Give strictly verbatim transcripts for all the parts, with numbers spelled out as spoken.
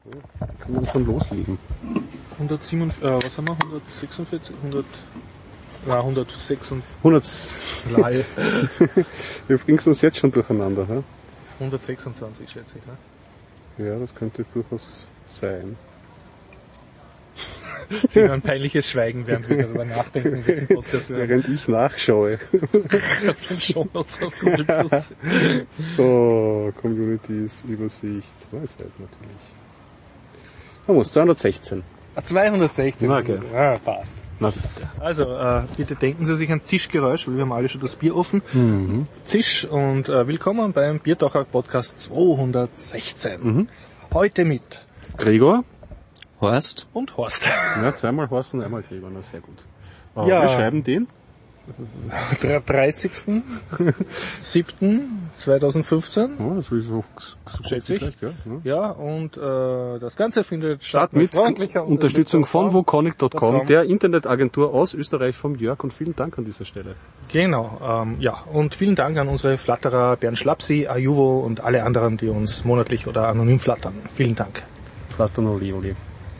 Kann man schon loslegen. hundertsiebenundvierzig, äh, was haben wir? hundertsechsundvierzig, hundert, ja, hundertsechsundvierzig. hundert. Wir bringen uns jetzt schon durcheinander, hä? hundertsechsundzwanzig, schätze ich, ne? Ja, das könnte durchaus sein. Sie hören peinliches Schweigen, während wir darüber nachdenken, welchen Podcast wir Während ich nachschaue. auf den Shownotes auf Google Plus. So, Communities, Übersicht, Weisheit natürlich. Vamos, zweihundertsechzehn. Ah, zweihundertsechzehn. Na, okay. Ah, passt. Na bitte. Also, äh, bitte denken Sie sich ein Zischgeräusch, weil wir haben alle schon das Bier offen. Mhm. Zisch und äh, willkommen beim Biertaucher Podcast zweihundertsechzehn. Mhm. Heute mit Gregor? Horst? Und Horst. Ja, zweimal Horst und einmal Gregor, na sehr gut. Aber Ja. wir schreiben den? dreißigsten siebten zweitausendfünfzehn. Ja, das ist so, so Schätze ich. gleich, ja. Ja, und äh, das Ganze findet statt Start mit freundlicher Unterstützung von woconic Punkt com, .com. der Internetagentur aus Österreich vom Jörg, und vielen Dank an dieser Stelle. Genau, ähm, ja, und vielen Dank an unsere Flatterer Bernd Schlapsi, Ajuvo und alle anderen, die uns monatlich oder anonym flattern. Vielen Dank. Flattern Oli Oli.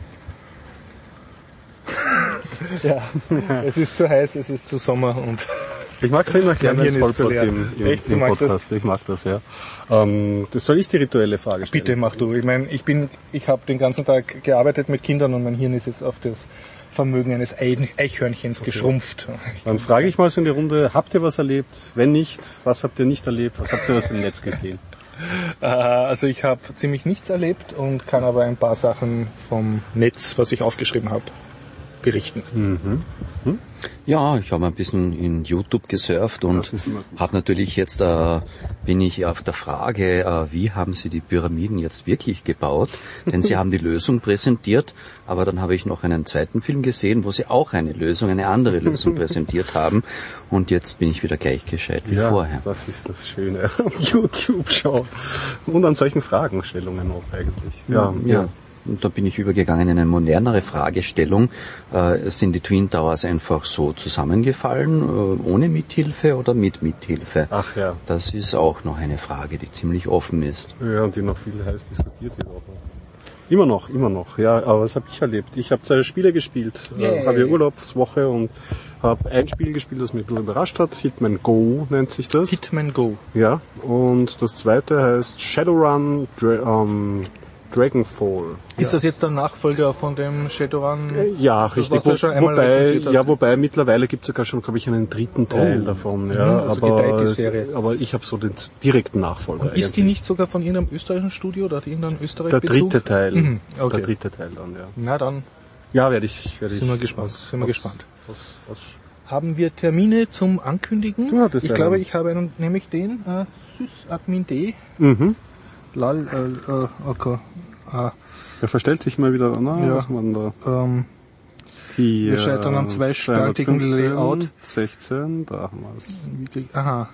Ja, es ist zu heiß, es ist zu Sommer und Ich mag es ja immer gerne Hirn ins ist zu Vollbart leer. im, im, Echt? Du im magst Podcast. Ich mag das, ja. Ähm, das soll ich die rituelle Frage stellen? bitte mach du. Ich meine, ich bin, ich habe den ganzen Tag gearbeitet mit Kindern und mein Hirn ist jetzt auf das Vermögen eines Ei- Eichhörnchens okay. geschrumpft. Dann frage ich mal so in die Runde, habt ihr was erlebt? Wenn nicht, was habt ihr nicht erlebt? Was habt ihr aus dem Netz gesehen? Äh, also ich habe ziemlich nichts erlebt und kann aber ein paar Sachen vom Netz, was ich aufgeschrieben habe, berichten. Mhm. Hm? Ja, ich habe ein bisschen in YouTube gesurft und habe natürlich jetzt, äh, bin ich auf der Frage, äh, wie haben Sie die Pyramiden jetzt wirklich gebaut? Denn Sie haben die Lösung präsentiert, aber dann habe ich noch einen zweiten Film gesehen, wo Sie auch eine Lösung, eine andere Lösung präsentiert haben, und jetzt bin ich wieder gleich gescheit wie ja, vorher. Das ist das Schöne am YouTube-Schau. Und an solchen Fragestellungen auch eigentlich. Ja, ja. ja. Und da bin ich übergegangen in eine modernere Fragestellung. Äh, sind die Twin Towers einfach so zusammengefallen, äh, ohne Mithilfe oder mit Mithilfe? Ach ja. Das ist auch noch eine Frage, die ziemlich offen ist. Ja, und die noch viel heiß diskutiert wird auch noch. Immer noch, immer noch. Ja, aber was habe ich erlebt? Ich habe zwei Spiele gespielt. Yeah. Äh, habe ja Urlaubswoche und habe ein Spiel gespielt, das mich ein bisschen überrascht hat. Hitman Go nennt sich das. Hitman Go. Ja, und das zweite heißt Shadowrun Dra- ähm, Dragonfall. Ist das jetzt der Nachfolger von dem Shadowrun? Ja, das, richtig. was du ja schon einmal wobei, rezensiert hast? ja, wobei mittlerweile gibt es sogar schon, glaube ich, einen dritten Teil Oh. davon. Mhm, Ja, also aber, gedeiht die Serie. aber ich habe so den direkten Nachfolger. Und ist die eigentlich. nicht sogar von irgendeinem österreichischen Studio oder hat irgendein Österreich Der Bezug? dritte Teil. Mhm, okay. Der dritte Teil dann, ja. Na dann Ja, werde ich, werde ich. sind wir gespannt. Was, sind wir was, gespannt. Was, was, Haben wir Termine zum Ankündigen? Du hattest ich einen. glaube, ich habe einen, nämlich den äh, sysadmin punkt de. mhm. Lal, äh, äh, okay. Ah, Der verstellt sich mal wieder, na, Ja. was man da? ähm, Hier, Wir scheitern am zweispaltigen Layout. sechzehn, da haben wir es. wirklich, aha,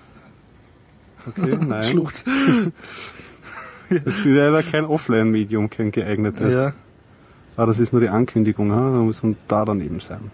Okay, nein. Schlucht. Das ist leider kein Offline-Medium, kein geeignetes. Ja. Ah, das ist nur die Ankündigung, ha? Da müssen da daneben sein.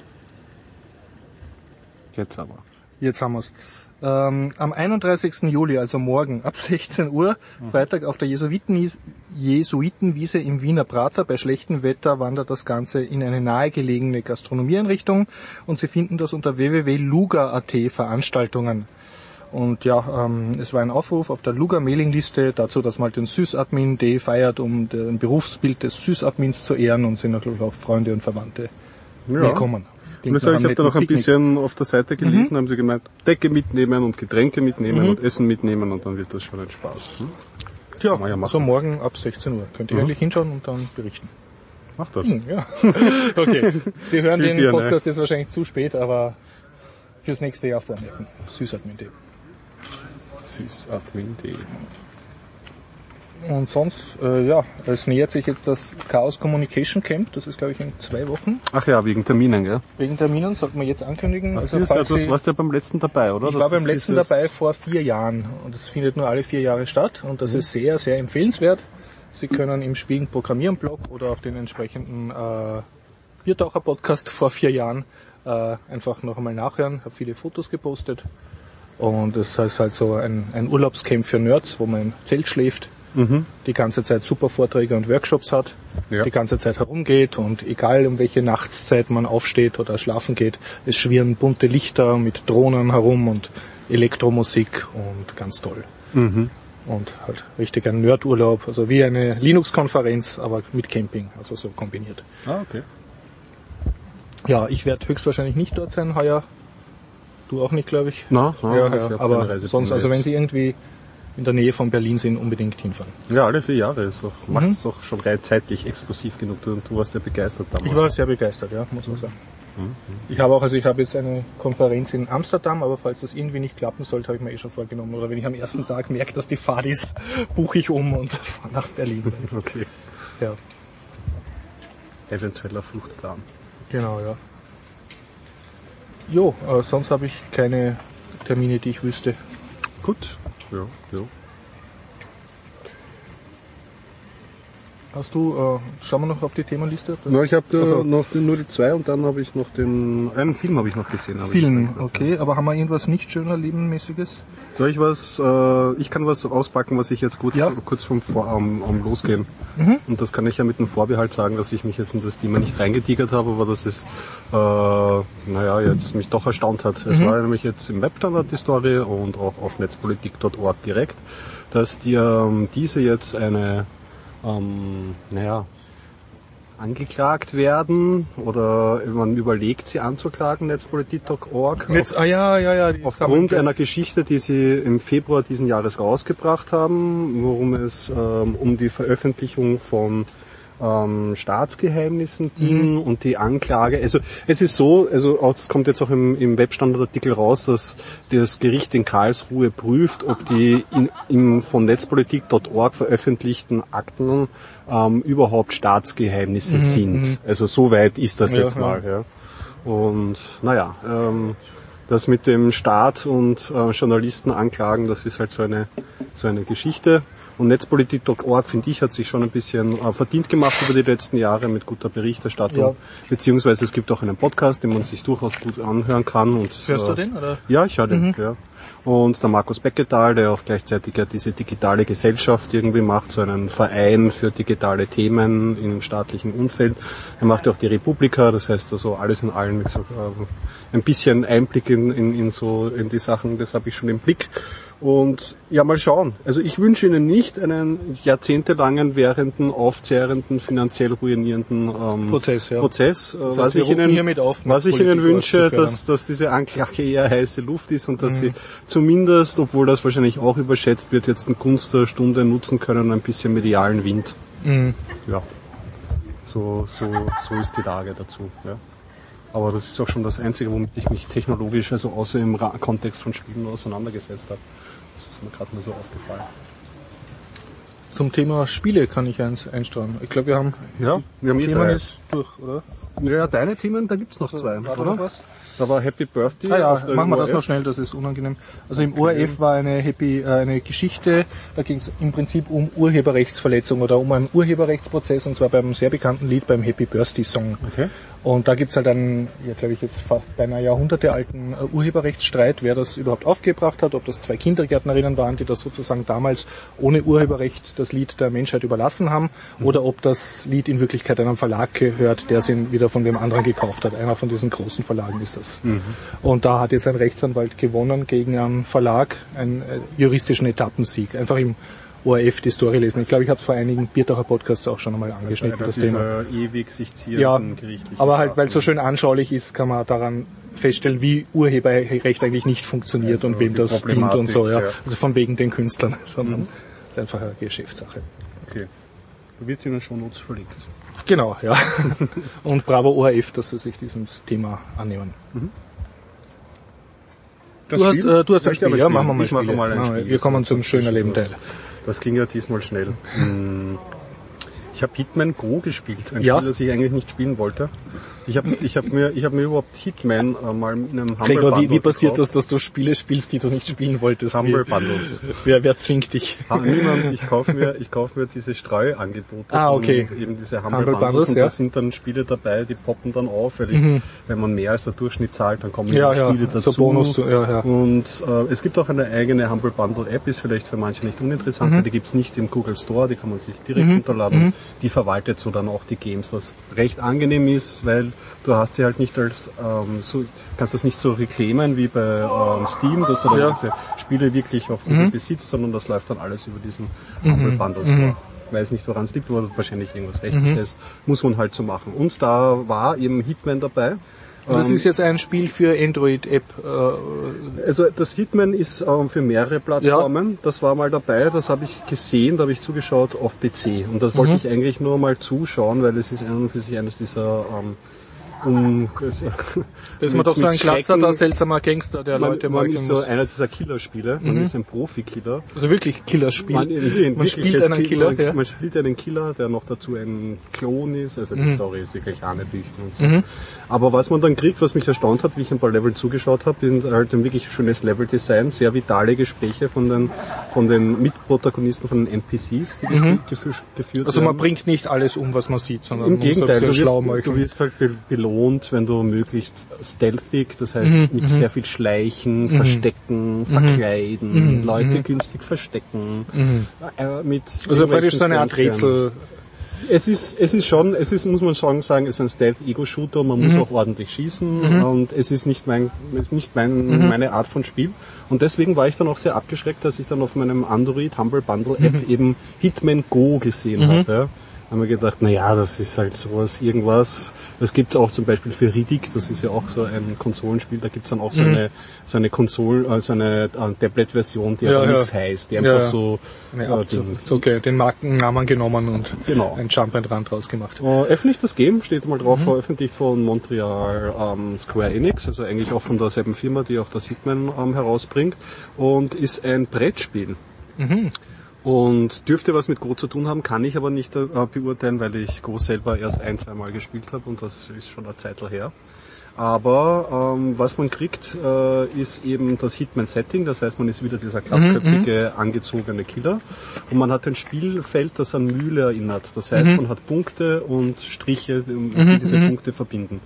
Jetzt aber. Jetzt haben wir's. Ähm, am einunddreißigsten Juli, also morgen, ab sechzehn Uhr, Freitag auf der Jesuiten, Jesuitenwiese im Wiener Prater. Bei schlechtem Wetter wandert das Ganze in eine nahegelegene Gastronomieeinrichtung und Sie finden das unter w w w punkt luga punkt a t Veranstaltungen. Und ja, ähm, es war ein Aufruf auf der Luga-Mailingliste dazu, dass man halt den Sysadmin Day feiert, um den Berufsbild des Sysadmins zu ehren, und sind natürlich auch Freunde und Verwandte Ja. willkommen. Und ich habe da noch ein bisschen auf der Seite gelesen, mhm. haben sie gemeint, Decke mitnehmen und Getränke mitnehmen Mhm. und Essen mitnehmen, und dann wird das schon ein Spaß. Hm? Tja, Kann man ja machen. also morgen ab sechzehn Uhr. Könnt ihr Mhm. eigentlich hinschauen und dann berichten. Mach das. Hm, ja. Okay. Sie hören Viel den Bier, ne? Podcast jetzt wahrscheinlich zu spät, aber fürs nächste Jahr vormerken. Sysadmin Day. Sysadmin punkt de. Und sonst, äh, ja, es nähert sich jetzt das Chaos Communication Camp. Das ist, glaube ich, in zwei Wochen. Ach ja, wegen Terminen, gell? Wegen Terminen sollten wir jetzt ankündigen. Also, Also, ist, falls also Sie, warst du ja beim letzten dabei, oder? ich Das war beim ist letzten dieses- dabei vor vier Jahren. Und es findet nur alle vier Jahre statt. Und das Mhm. ist sehr, sehr empfehlenswert. Sie können im Spielen Programmieren Blog oder auf den entsprechenden äh, Biertaucher-Podcast vor vier Jahren äh, einfach noch einmal nachhören. Ich habe viele Fotos gepostet. Und es ist halt so ein, ein Urlaubscamp für Nerds, wo man im Zelt schläft mhm. die ganze Zeit super Vorträge und Workshops hat, ja. die ganze Zeit herumgeht und egal um welche Nachtszeit man aufsteht oder schlafen geht, es schwirren bunte Lichter mit Drohnen herum und Elektromusik und ganz toll. Mhm. Und halt richtig ein Nerdurlaub, also wie eine Linux-Konferenz, aber mit Camping, also so kombiniert. Ah, okay. Ja, ich werde höchstwahrscheinlich nicht dort sein heuer. Du auch nicht, glaube ich. Na, na, ja, ja. Aber sonst, also wenn Sie irgendwie in der Nähe von Berlin sind, unbedingt hinfahren. Ja, alle vier Jahre. Ist auch, mhm. macht es doch schon rein zeitlich exklusiv genug. Und du warst ja begeistert damals. Ich war sehr begeistert, ja, muss man sagen. Mhm. Ich habe auch, also ich habe jetzt eine Konferenz in Amsterdam, aber falls das irgendwie nicht klappen sollte, habe ich mir eh schon vorgenommen. Oder wenn ich am ersten Tag merke, dass die Fahrt ist, buche ich um und fahre nach Berlin. Okay. Ja. Eventueller Fluchtplan. Genau, ja. Jo, äh, sonst habe ich keine Termine, die ich wüsste. Gut, ja, ja. Hast du, äh, schauen wir noch auf die Themenliste? No, ich habe also, noch den, nur die zwei und dann habe ich noch den, einen Film habe ich noch gesehen. Film, okay, aber haben wir irgendwas nicht schöner Lebenmäßiges? Soll ich was, äh, ich kann was auspacken, was ich jetzt gut, ja. kurz vom Vor, um, um losgehen. Mhm. Und das kann ich ja mit dem Vorbehalt sagen, dass ich mich jetzt in das Thema nicht reingetigert habe, aber dass es, äh, naja, jetzt mich doch erstaunt hat. Es mhm. war nämlich jetzt im Webstandard die Story und auch auf netzpolitik punkt org direkt, dass die, ähm, diese jetzt eine, Ähm, naja, angeklagt werden oder man überlegt, sie anzuklagen, netzpolitik punkt org. Netz, ah ja, ja, ja. Aufgrund einer Geschichte, die sie im Februar diesen Jahres rausgebracht haben, worum es ähm, um die Veröffentlichung von ähm, Staatsgeheimnissen ging mhm. und die Anklage. Also es ist so, also auch das kommt jetzt auch im, im Webstandardartikel raus, dass das Gericht in Karlsruhe prüft, ob die in, im von netzpolitik punkt org veröffentlichten Akten ähm, überhaupt Staatsgeheimnisse mhm. sind. Also so weit ist das ja, jetzt mal. Ja. Und naja, ähm, das mit dem Staat und äh, Journalisten anklagen, das ist halt so eine so eine Geschichte. Und netzpolitik punkt org, finde ich, hat sich schon ein bisschen äh, verdient gemacht über die letzten Jahre mit guter Berichterstattung. Ja. Beziehungsweise es gibt auch einen Podcast, den man sich durchaus gut anhören kann. Und, Hörst äh, du den? Oder? Ja, ich höre den, mhm. ja. Und der Markus Becketal, der auch gleichzeitig ja diese digitale Gesellschaft irgendwie macht, so einen Verein für digitale Themen im staatlichen Umfeld. Er macht ja auch die Republika, das heißt also alles in allem, wie gesagt, äh, ein bisschen Einblick in, in, in so in die Sachen, das habe ich schon im Blick. Und ja, mal schauen. Also ich wünsche Ihnen nicht einen jahrzehntelangen, währenden, aufzehrenden, finanziell ruinierenden ähm, Prozess. Ja. Prozess. Das heißt, was ich Ihnen, auf, was ich Ihnen wünsche, dass, dass diese Anklage eher heiße Luft ist und dass mhm. Sie zumindest, obwohl das wahrscheinlich auch überschätzt wird, jetzt eine Gunst der Stunde nutzen können, ein bisschen medialen Wind. Mhm. Ja, so, so, so ist die Lage dazu. Ja. Aber das ist auch schon das Einzige, womit ich mich technologisch, also außer im Ra- Kontext von Spielen auseinandergesetzt habe. Das ist mir gerade nur so aufgefallen. Zum Thema Spiele kann ich eins einstreuen. Ich glaube, wir haben, ja, wir haben Themen ist durch, oder? Ja, deine Themen, da gibt's noch zwei, war oder? Noch was? Da war Happy Birthday. Ah ja, machen wir das noch schnell, das ist unangenehm. Also im O R F war eine Happy, äh, eine Geschichte, da ging es im Prinzip um Urheberrechtsverletzung oder um einen Urheberrechtsprozess, und zwar beim sehr bekannten Lied, beim Happy Birthday Song. Okay. Und da gibt's halt einen, ja glaube ich jetzt beinahe Jahrhunderte alten uh, Urheberrechtsstreit, wer das überhaupt aufgebracht hat, ob das zwei Kindergärtnerinnen waren, die das sozusagen damals ohne Urheberrecht das Lied der Menschheit überlassen haben, mhm. oder ob das Lied in Wirklichkeit einem Verlag gehört, der es wieder von dem anderen gekauft hat. Einer von diesen großen Verlagen ist das. Mhm. Und da hat jetzt ein Rechtsanwalt gewonnen gegen einen Verlag, einen äh, juristischen Etappensieg. Einfach im O R F die Story lesen. Ich glaube, ich habe es vor einigen Biertacher Podcasts auch schon einmal angeschnitten, das, das Thema. Ewig sich ziehenden ja, aber halt, weil es so schön anschaulich ist, kann man daran feststellen, wie Urheberrecht eigentlich nicht funktioniert, also und wem das dient und so. Ja. Ja. Also von wegen den Künstlern, sondern es ist einfach eine Geschäftssache. Okay. Da wird in den Shownotes verlinkt. Genau, ja. Und bravo O R F, dass sie sich diesem Thema annehmen. Mhm. Du hast, äh, du hast ein Spiel, ja, machen wir mal, ich mache mal ein Spiel. Wir kommen zum schönen Leben Teil. Das ging ja diesmal schnell. Ich habe Hitman Go gespielt, ein Ja. Spiel, das ich eigentlich nicht spielen wollte. Ich habe ich hab mir, ich hab mir überhaupt Hitman äh, mal in einem Humble Gregor, Bundle wie, wie passiert gekauft. das, dass du Spiele spielst, die du nicht spielen wolltest? Humble Wie, Bundles. wer, wer zwingt dich? Ah, niemand, ich kaufe mir, ich kauf mir diese Streuangebote. Ah, okay. Und eben diese Humble, Humble Bundles, Bundles, und ja. da sind dann Spiele dabei, die poppen dann auf, weil, ich, Mhm. wenn man mehr als der Durchschnitt zahlt, dann kommen Ja, die ja, Spiele dazu. so Bonus, ja, ja. Und äh, es gibt auch eine eigene Humble Bundle App, ist vielleicht für manche nicht uninteressant, Mhm. weil die gibt's nicht im Google Store, die kann man sich direkt Mhm. runterladen. Mhm. Die verwaltet so dann auch die Games, was recht angenehm ist, weil du hast die halt nicht als, ähm, so, kannst das nicht so reclaimen wie bei ähm, Steam, dass du dann Ja. diese Spiele wirklich auf Google Mhm. besitzt, sondern das läuft dann alles über diesen Humble Bundle Store. Ich weiß nicht, woran es liegt, aber wahrscheinlich irgendwas Rechtliches. Muss man halt so machen. Und da war eben Hitman dabei. Und das Ähm, ist jetzt ein Spiel für Android-App. Äh, Also das Hitman ist ähm, für mehrere Plattformen. Das war mal dabei, das habe ich gesehen, da habe ich zugeschaut auf P C. Und das wollte Mhm. ich eigentlich nur mal zuschauen, weil es ist an und für sich eines dieser ähm, um, ist man doch so ein glatzer, seltsamer Gangster, der man, Leute man meucheln ist so muss. einer dieser Killerspiele. Man Mhm. ist ein Profi-Killer. Also wirklich Killerspiel. Man, in, Man spielt einen Killer, man, ja. man spielt einen Killer, der noch dazu ein Klon ist. Also die Mhm. Story ist wirklich hanebüchen und so. Mhm. Aber was man dann kriegt, was mich erstaunt hat, wie ich ein paar Level zugeschaut habe, sind halt ein wirklich schönes Leveldesign, sehr vitale Gespräche von den von den Mitprotagonisten, von den N P Cs, die gespielt, gefü geführt Also werden. man bringt nicht alles um, was man sieht, sondern Im man muss ein Gegenteil, du bisschen wirst, schlau du meucheln. wirst halt be belohnt, wenn du möglichst stealthig, das heißt Mhm, mit mhm. sehr viel Schleichen, Verstecken, Verkleiden, Mhm, Leute mhm. günstig verstecken, Mhm. äh, mit Also praktisch so eine Art irgendwelchen Rätsel. Es ist, es ist schon, es ist, muss man schon sagen, es ist ein Stealth-Ego-Shooter, man muss auch ordentlich schießen Mhm. und es ist nicht mein, es ist nicht mein, Mhm. meine Art von Spiel. Und deswegen war ich dann auch sehr abgeschreckt, dass ich dann auf meinem Android Humble Bundle App eben Hitman Go gesehen Mhm. habe. Ja. Da haben wir gedacht, na ja, das ist halt sowas, irgendwas. Das gibt's auch zum Beispiel für Riddick, das ist ja auch so ein Konsolenspiel, da gibt's dann auch so Mhm. eine, so eine Konsole, also eine äh, Tablet-Version, die Ja, aber ja. nichts heißt, die Ja, einfach ja. so, Nee, äh, Abzug. Ding- So, okay, den Markennamen genommen und Genau. ein Jump and Run draus gemacht. Äh, öffentlich das Game, steht mal drauf, Mhm. veröffentlicht von Montreal ähm, Square Enix, also eigentlich auch von derselben Firma, die auch das Hitman ähm, herausbringt, und ist ein Brettspiel. Mhm. Und dürfte was mit Go zu tun haben, kann ich aber nicht äh, beurteilen, weil ich Go selber erst ein, zwei Mal gespielt habe und das ist schon eine Zeit her. Aber ähm, was man kriegt, äh, ist eben das Hitman-Setting, das heißt, man ist wieder dieser glatzköpfige, angezogene Killer und man hat ein Spielfeld, das an Mühle erinnert. Das heißt, Mhm. man hat Punkte und Striche, die Mhm, diese mhm. Punkte verbinden.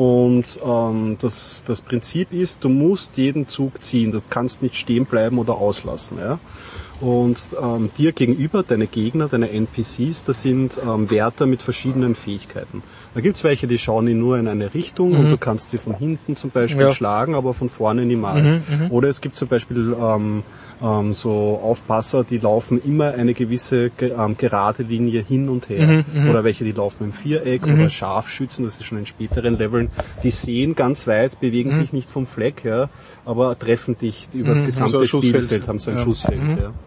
Und ähm, das, das Prinzip ist, du musst jeden Zug ziehen, du kannst nicht stehen bleiben oder auslassen. Ja? Und ähm, dir gegenüber, deine Gegner, deine N P Cs, das sind ähm, Wärter mit verschiedenen Fähigkeiten. Da gibt's welche, die schauen in nur in eine Richtung Mhm. und du kannst sie von hinten zum Beispiel Ja. schlagen, aber von vorne niemals. Mhm, mhm. Oder es gibt zum Beispiel ähm, ähm, so Aufpasser, die laufen immer eine gewisse ge ähm, gerade Linie hin und her. Mhm, mhm. Oder welche, die laufen im Viereck Mhm. oder Scharfschützen, das ist schon in späteren Leveln. Die sehen ganz weit, bewegen sich nicht vom Fleck her, aber treffen dich über das Mhm, gesamte also ein Schussfeld. Spielfeld, haben so ein Ja. Schussfeld. Mhm. Ja.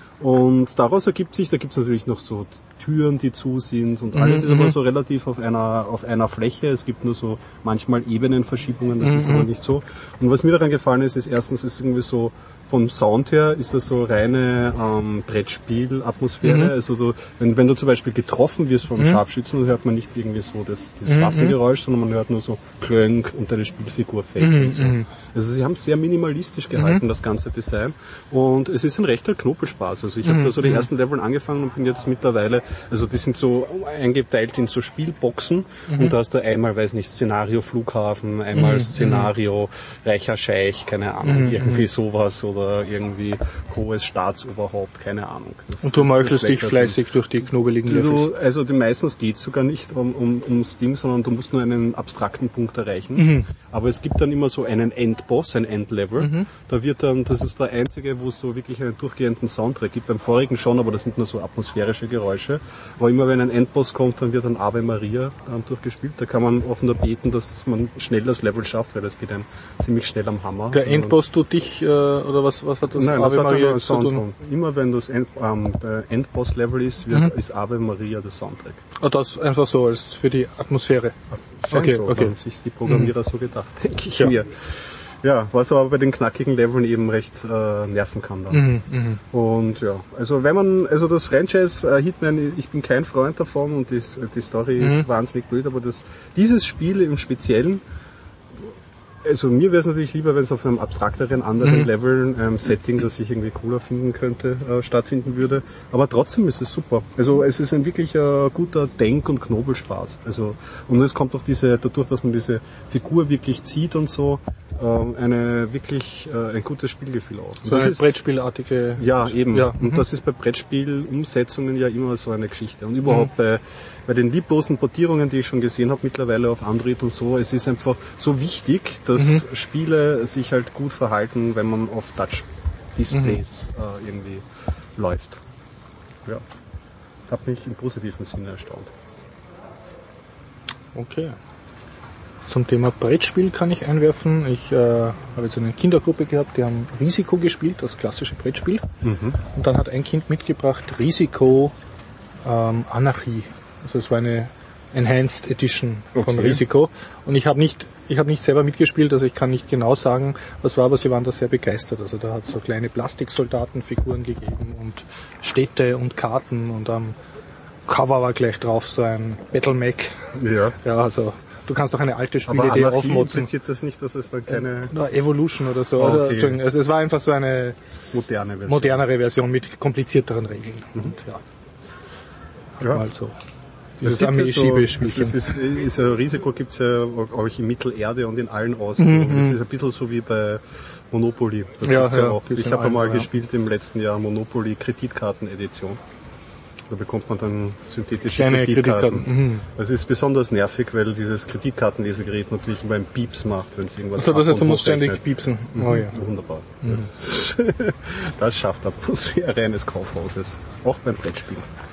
Und daraus ergibt sich, da gibt's natürlich noch so Türen, die zu sind und alles Mhm, ist aber mhm. so relativ auf einer auf einer Fläche. Es gibt nur so manchmal Ebenenverschiebungen, das Mhm. ist aber nicht so. Und was mir daran gefallen ist, ist erstens ist irgendwie so vom Sound her ist das so reine ähm, Brettspiel-Atmosphäre. Mhm. Also du, wenn, wenn du zum Beispiel getroffen wirst vom Mhm. Scharfschützen, dann hört man nicht irgendwie so das, das Mhm. Waffengeräusch, sondern man hört nur so Klönk und deine Spielfigur fällt Mhm, und so. mhm. Also sie haben es sehr minimalistisch gehalten, das ganze Design. Und es ist ein rechter Knobelspaß. Also ich habe Mhm, da so die mhm. ersten Level angefangen und bin jetzt mittlerweile, also die sind so eingeteilt in so Spielboxen Mhm. und da hast du einmal, weiß nicht, Szenario Flughafen, einmal Mhm, Szenario Reicher Scheich, keine Ahnung, Mhm, irgendwie sowas oder irgendwie hohes Staatsoberhaupt, keine Ahnung. Das, Und du das- meuchelst das dich schlecht. fleißig durch die knobeligen Levels. Du, also die meistens geht sogar nicht um, um, ums Ding, sondern du musst nur einen abstrakten Punkt erreichen. Mhm. Aber es gibt dann immer so einen Endboss, ein Endlevel. Mhm. Da wird dann, das ist der einzige, wo es so wirklich einen durchgehenden Soundtrack gibt. Beim vorigen schon, aber das sind nur so atmosphärische Geräusche. Aber immer wenn ein Endboss kommt, dann wird ein Ave Maria ähm, durchgespielt. Da kann man auch nur beten, dass man schnell das Level schafft, weil das geht dann ziemlich schnell am Hammer. Der Endboss tut dich, äh, oder was, was hat das Nein, Ave das hat Maria einen jetzt zu tun? Soundtrack. Immer wenn das End, ähm, der Endboss-Level ist, wird, Mhm. ist Ave Maria der Soundtrack. Ah, das einfach so als für die Atmosphäre. Scheint Okay, so, okay. haben sich die Programmierer so gedacht, denke ich Ja. mir. Ja, was aber bei den knackigen Leveln eben recht äh, nerven kann dann. Mhm, mh. Und ja, also wenn man, also das Franchise äh, Hitman, ich bin kein Freund davon und die, die Story Mhm. ist wahnsinnig blöd, aber das, dieses Spiel im Speziellen, also mir wäre es natürlich lieber, wenn es auf einem abstrakteren, anderen Mhm. Level, ähm, Setting, das ich irgendwie cooler finden könnte, äh, stattfinden würde. Aber trotzdem ist es super. Also es ist ein wirklich äh, guter Denk- und Knobelspaß. Also, und es kommt auch diese, dadurch, dass man diese Figur wirklich zieht und so, ähm, eine wirklich, äh, ein gutes Spielgefühl auch. Und So das eine ist, Brettspielartige... ja, eben. Ja, und mhm. das ist bei Brettspielumsetzungen ja immer so eine Geschichte. Und überhaupt bei, bei den lieblosen Portierungen, die ich schon gesehen habe, mittlerweile auf Android und so, es ist einfach so wichtig, dass Mhm. Spiele sich halt gut verhalten, wenn man auf Touch-Displays mhm. äh, irgendwie läuft. Ja. Hat mich im positiven Sinne erstaunt. Okay. Zum Thema Brettspiel kann ich einwerfen. Ich äh, habe jetzt eine Kindergruppe gehabt, die haben Risiko gespielt, das klassische Brettspiel. Mhm. Und dann hat ein Kind mitgebracht Risiko ähm, Anarchie. Also es war eine Enhanced Edition von Okay. Risiko. Und ich habe nicht, ich habe nicht selber mitgespielt, also ich kann nicht genau sagen, was war, aber sie waren da sehr begeistert. Also da hat es so kleine Plastiksoldatenfiguren gegeben und Städte und Karten und am Cover war gleich drauf so ein Battle Mech. Ja. Ja, also du kannst auch eine alte Aber Spielidee Anarchie aufmotzen. impliziert das nicht, dass es dann keine Na, Evolution oder so. Ah, Also, okay. Entschuldigung, also es war einfach so eine moderne Version. modernere Version mit komplizierteren Regeln. Mhm. Und ja, Ja. mal so. Es Dieses gibt ja so- Armee-Schiebespielchen. Das ist, ist ein Risiko gibt's ja glaube ich in Mittelerde und in allen Ausführungen. Mhm. Das ist ein bisschen so wie bei Monopoly. Das Ja, gibt's ja, ja, auch. gibt's Ich in habe allen, mal ja. gespielt im letzten Jahr Monopoly Kreditkarten-Edition. Da bekommt man dann synthetische Kleine Kreditkarten. Kreditkarten. Mhm. Das ist besonders nervig, weil dieses Kreditkartenlesegerät natürlich immer ein Pieps macht, wenn es irgendwas Also das ab heißt, du und musst ständig hochrechnet. piepsen. Mhm. Oh ja. Wunderbar. Das, das schafft Atmosphäre eines Kaufhauses. Auch beim Brettspiel.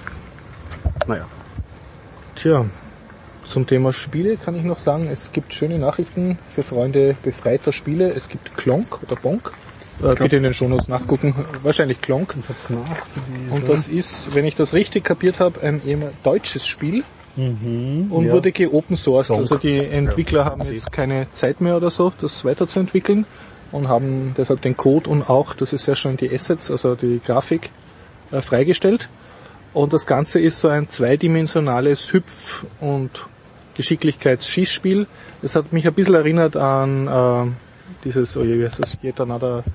Naja. Tja, zum Thema Spiele kann ich noch sagen, es gibt schöne Nachrichten für Freunde befreiter Spiele. Es gibt Klonk oder Bonk. Äh, bitte in den Shownotes nachgucken. Wahrscheinlich Klonk. Und das ist, wenn ich das richtig kapiert habe, ein eher deutsches Spiel. Mhm, Und ja. wurde geopen sourced. Klonk. Also die Entwickler Ja. haben jetzt keine Zeit mehr oder so, das weiterzuentwickeln und haben deshalb den Code und auch, das ist ja schon die Assets, also die Grafik, äh, freigestellt. Und das Ganze ist so ein zweidimensionales Hüpf- und Geschicklichkeitsschießspiel. Es hat mich ein bisschen erinnert an äh, dieses, oh je, wie heißt das, Yet Another,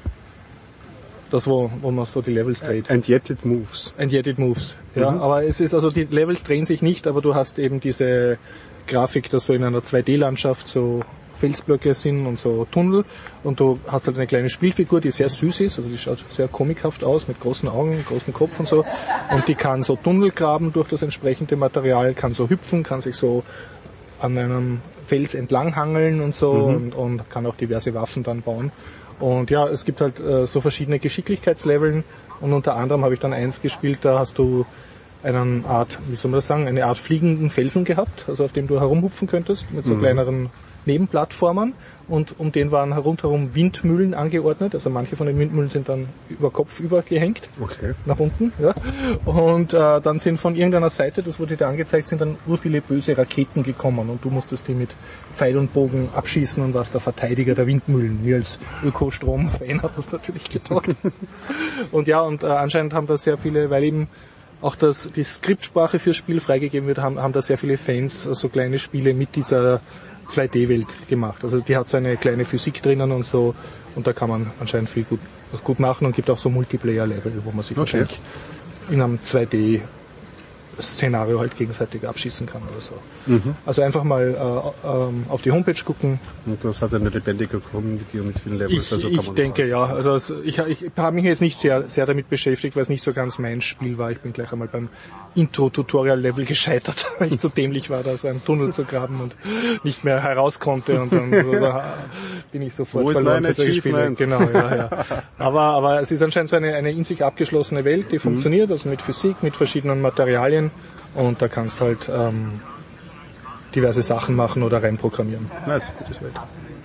das wo, wo man so die Levels dreht. And yet it moves. And yet it moves. Ja, Mhm. aber es ist also, die Levels drehen sich nicht, aber du hast eben diese Grafik, dass so in einer zwei D-Landschaft so Felsblöcke sind und so Tunnel und du hast halt eine kleine Spielfigur, die sehr süß ist, also die schaut sehr komikhaft aus, mit großen Augen, großen Kopf und so, und die kann so Tunnel graben durch das entsprechende Material, kann so hüpfen, kann sich so an einem Fels entlanghangeln und so Mhm. und, und kann auch diverse Waffen dann bauen. Und ja, es gibt halt äh, so verschiedene Geschicklichkeitsleveln und unter anderem habe ich dann eins gespielt, da hast du eine Art, wie soll man das sagen, eine Art fliegenden Felsen gehabt, also auf dem du herumhupfen könntest mit so Mhm. kleineren Nebenplattformern und um den waren rundherum Windmühlen angeordnet, also manche von den Windmühlen sind dann über Kopf über gehängt Okay. nach unten, ja. Und äh, dann sind von irgendeiner Seite, das wurde dir angezeigt, sind dann ur viele böse Raketen gekommen und du musstest die mit Pfeil und Bogen abschießen und warst der Verteidiger der Windmühlen. Mir als Ökostrom-Fan hat das natürlich getaugt. Und ja, und äh, anscheinend haben da sehr viele, weil eben auch das, die Skriptsprache fürs Spiel freigegeben wird, haben, haben da sehr viele Fans so also kleine Spiele mit dieser zwei D-Welt gemacht. Also die hat so eine kleine Physik drinnen und so und da kann man anscheinend viel gut, was gut machen und gibt auch so Multiplayer-Level, wo man sich Okay. wahrscheinlich in einem zwei D-Szenario halt gegenseitig abschießen kann oder so. Mhm. Also einfach mal äh, ähm, auf die Homepage gucken. Und das hat eine lebendige Community mit vielen Levels. Ich, also kann ich man denke, sagen. ja. Also es- ich, ich habe mich jetzt nicht sehr, sehr damit beschäftigt, weil es nicht so ganz mein Spiel war. Ich bin gleich einmal beim Intro-Tutorial-Level gescheitert, weil ich zu dämlich war, da so einen Tunnel zu graben und nicht mehr heraus konnte und dann so, so, bin ich sofort Wo ist verloren mein für solche Spiele. Achievement? Genau, ja, ja. Aber, aber es ist anscheinend so eine, eine in sich abgeschlossene Welt, die funktioniert, also mit Physik, mit verschiedenen Materialien und da kannst halt ähm, diverse Sachen machen oder reinprogrammieren. Nice. Gutes Welt.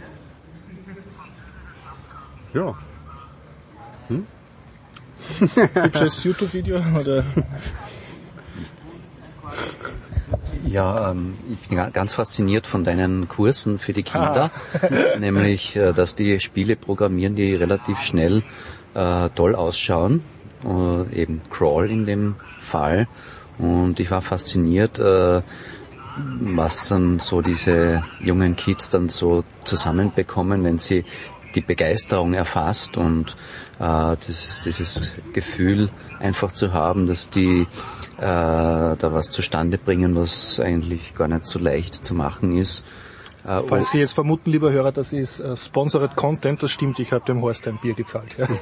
Ja. Hübsches YouTube-Video oder? Ja, ähm, ich bin ganz fasziniert von deinen Kursen für die Kinder, ah. nämlich, äh, dass die Spiele programmieren, die relativ schnell äh, toll ausschauen, äh, eben Crawl in dem Fall. Und ich war fasziniert, äh, was dann so diese jungen Kids dann so zusammenbekommen, wenn sie die Begeisterung erfasst und äh, das, dieses Gefühl einfach zu haben, dass die äh, da was zustande bringen, was eigentlich gar nicht so leicht zu machen ist. Äh, Falls Sie jetzt vermuten, lieber Hörer, das ist äh, Sponsored Content, das stimmt, ich habe dem Horst ein Bier gezahlt. Ja.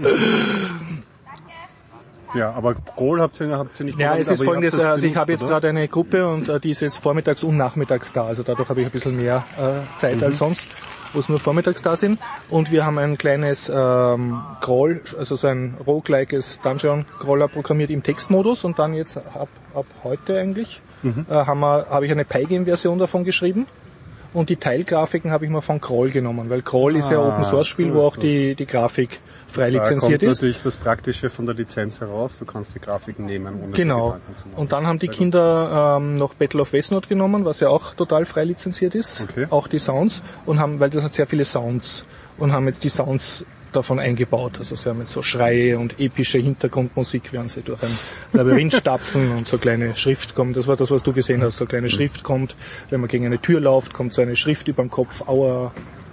Ja, aber Crawl habt ihr, habt ihr nicht Ja, gemacht, es ist folgendes, also benutzt, ich habe jetzt oder? gerade eine Gruppe und äh, die ist jetzt vormittags und nachmittags da, also dadurch habe ich ein bisschen mehr äh, Zeit mhm. als sonst, wo es nur vormittags da sind. Und wir haben ein kleines ähm, Crawl, also so ein roguelikes Dungeon-Crawler programmiert im Textmodus und dann jetzt ab, ab heute eigentlich mhm. äh, haben wir, habe ich eine Pygame-Version davon geschrieben. Und die Teilgrafiken habe ich mal von Crawl genommen, weil Crawl ah, ist ja ein Open-Source-Spiel, so wo auch die, die Grafik frei lizenziert da kommt ist. Natürlich das Praktische von der Lizenz heraus, du kannst die Grafiken nehmen. Ohne genau. Und dann haben die Kinder ähm, noch Battle of Westnord genommen, was ja auch total frei lizenziert ist, okay. Auch die Sounds, und haben, weil das hat sehr viele Sounds, und haben jetzt die Sounds davon eingebaut. Also sie haben jetzt so Schreie und epische Hintergrundmusik, während sie durch ein Labyrinth stapfen und so kleine Schrift kommt. Das war das, was du gesehen hast. So kleine Schrift kommt, wenn man gegen eine Tür läuft, kommt so eine Schrift über dem Kopf, Aua,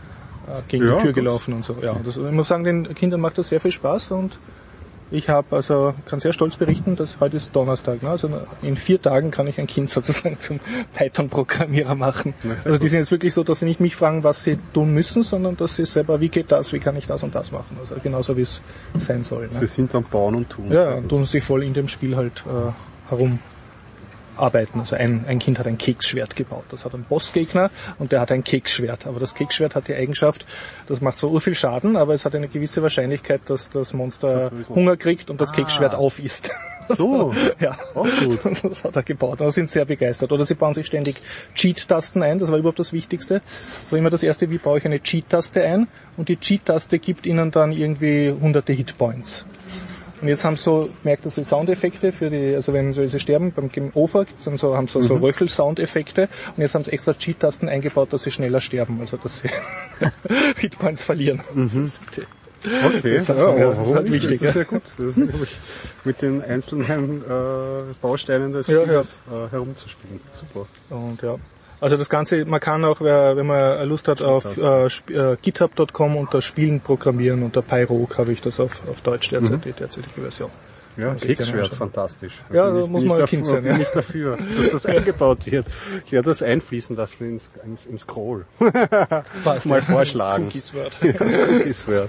äh, gegen ja, die Tür gelaufen und so. Ja, das, ich muss sagen, den Kindern macht das sehr viel Spaß und ich habe also kann sehr stolz berichten, dass heute ist Donnerstag. Ne? Also in vier Tagen kann ich ein Kind sozusagen zum Python-Programmierer machen. Also die sind jetzt wirklich so, dass sie nicht mich fragen, was sie tun müssen, sondern dass sie selber, wie geht das, wie kann ich das und das machen. Also genauso wie es sein soll. Ne? Sie sind am Bauen und Tun. Ja, und tun sich voll in dem Spiel halt äh, herum. Arbeiten. Also ein, ein Kind hat ein Keksschwert gebaut. Das hat einen Bossgegner und der hat ein Keksschwert. Aber das Keksschwert hat die Eigenschaft, das macht zwar urviel Schaden, aber es hat eine gewisse Wahrscheinlichkeit, dass das Monster Hunger kriegt und das ah. Keksschwert aufisst. So, ja. Auch gut. Das hat er gebaut. Und sind sehr begeistert. Oder sie bauen sich ständig Cheat-Tasten ein. Das war überhaupt das Wichtigste. So immer das erste, wie baue ich eine Cheat-Taste ein? Und die Cheat-Taste gibt ihnen dann irgendwie hunderte Hitpoints. Und jetzt haben sie so gemerkt, dass sie Soundeffekte für die, also wenn sie sterben beim Game Over, dann so, haben sie so, so mhm. Röchel-Soundeffekte. Und jetzt haben sie extra Cheat-Tasten eingebaut, dass sie schneller sterben, also dass sie Hitpoints verlieren. Mhm. Okay, das ist, ja, ja, ja, das ist halt wichtig. Das ist ja gut. Das ist wirklich mit den einzelnen äh, Bausteinen des ja, Spiels ja. äh, herumzuspielen. Super. Und ja. Also das Ganze, man kann auch, wenn man Lust hat, auf äh, äh, github Punkt com unter Spielen programmieren, unter Pyrogue habe ich das auf, auf Deutsch derzeit, mhm. die derzeitige Version. Ja, Keksschwert, fantastisch. Ja, da muss man ein Kind sein. Ja. Bin ich dafür, dass das eingebaut wird. Ich werde das einfließen lassen ins, ins, ins Scroll. Fast, mal vorschlagen. Cookies Word. Ja, das Cookies Word.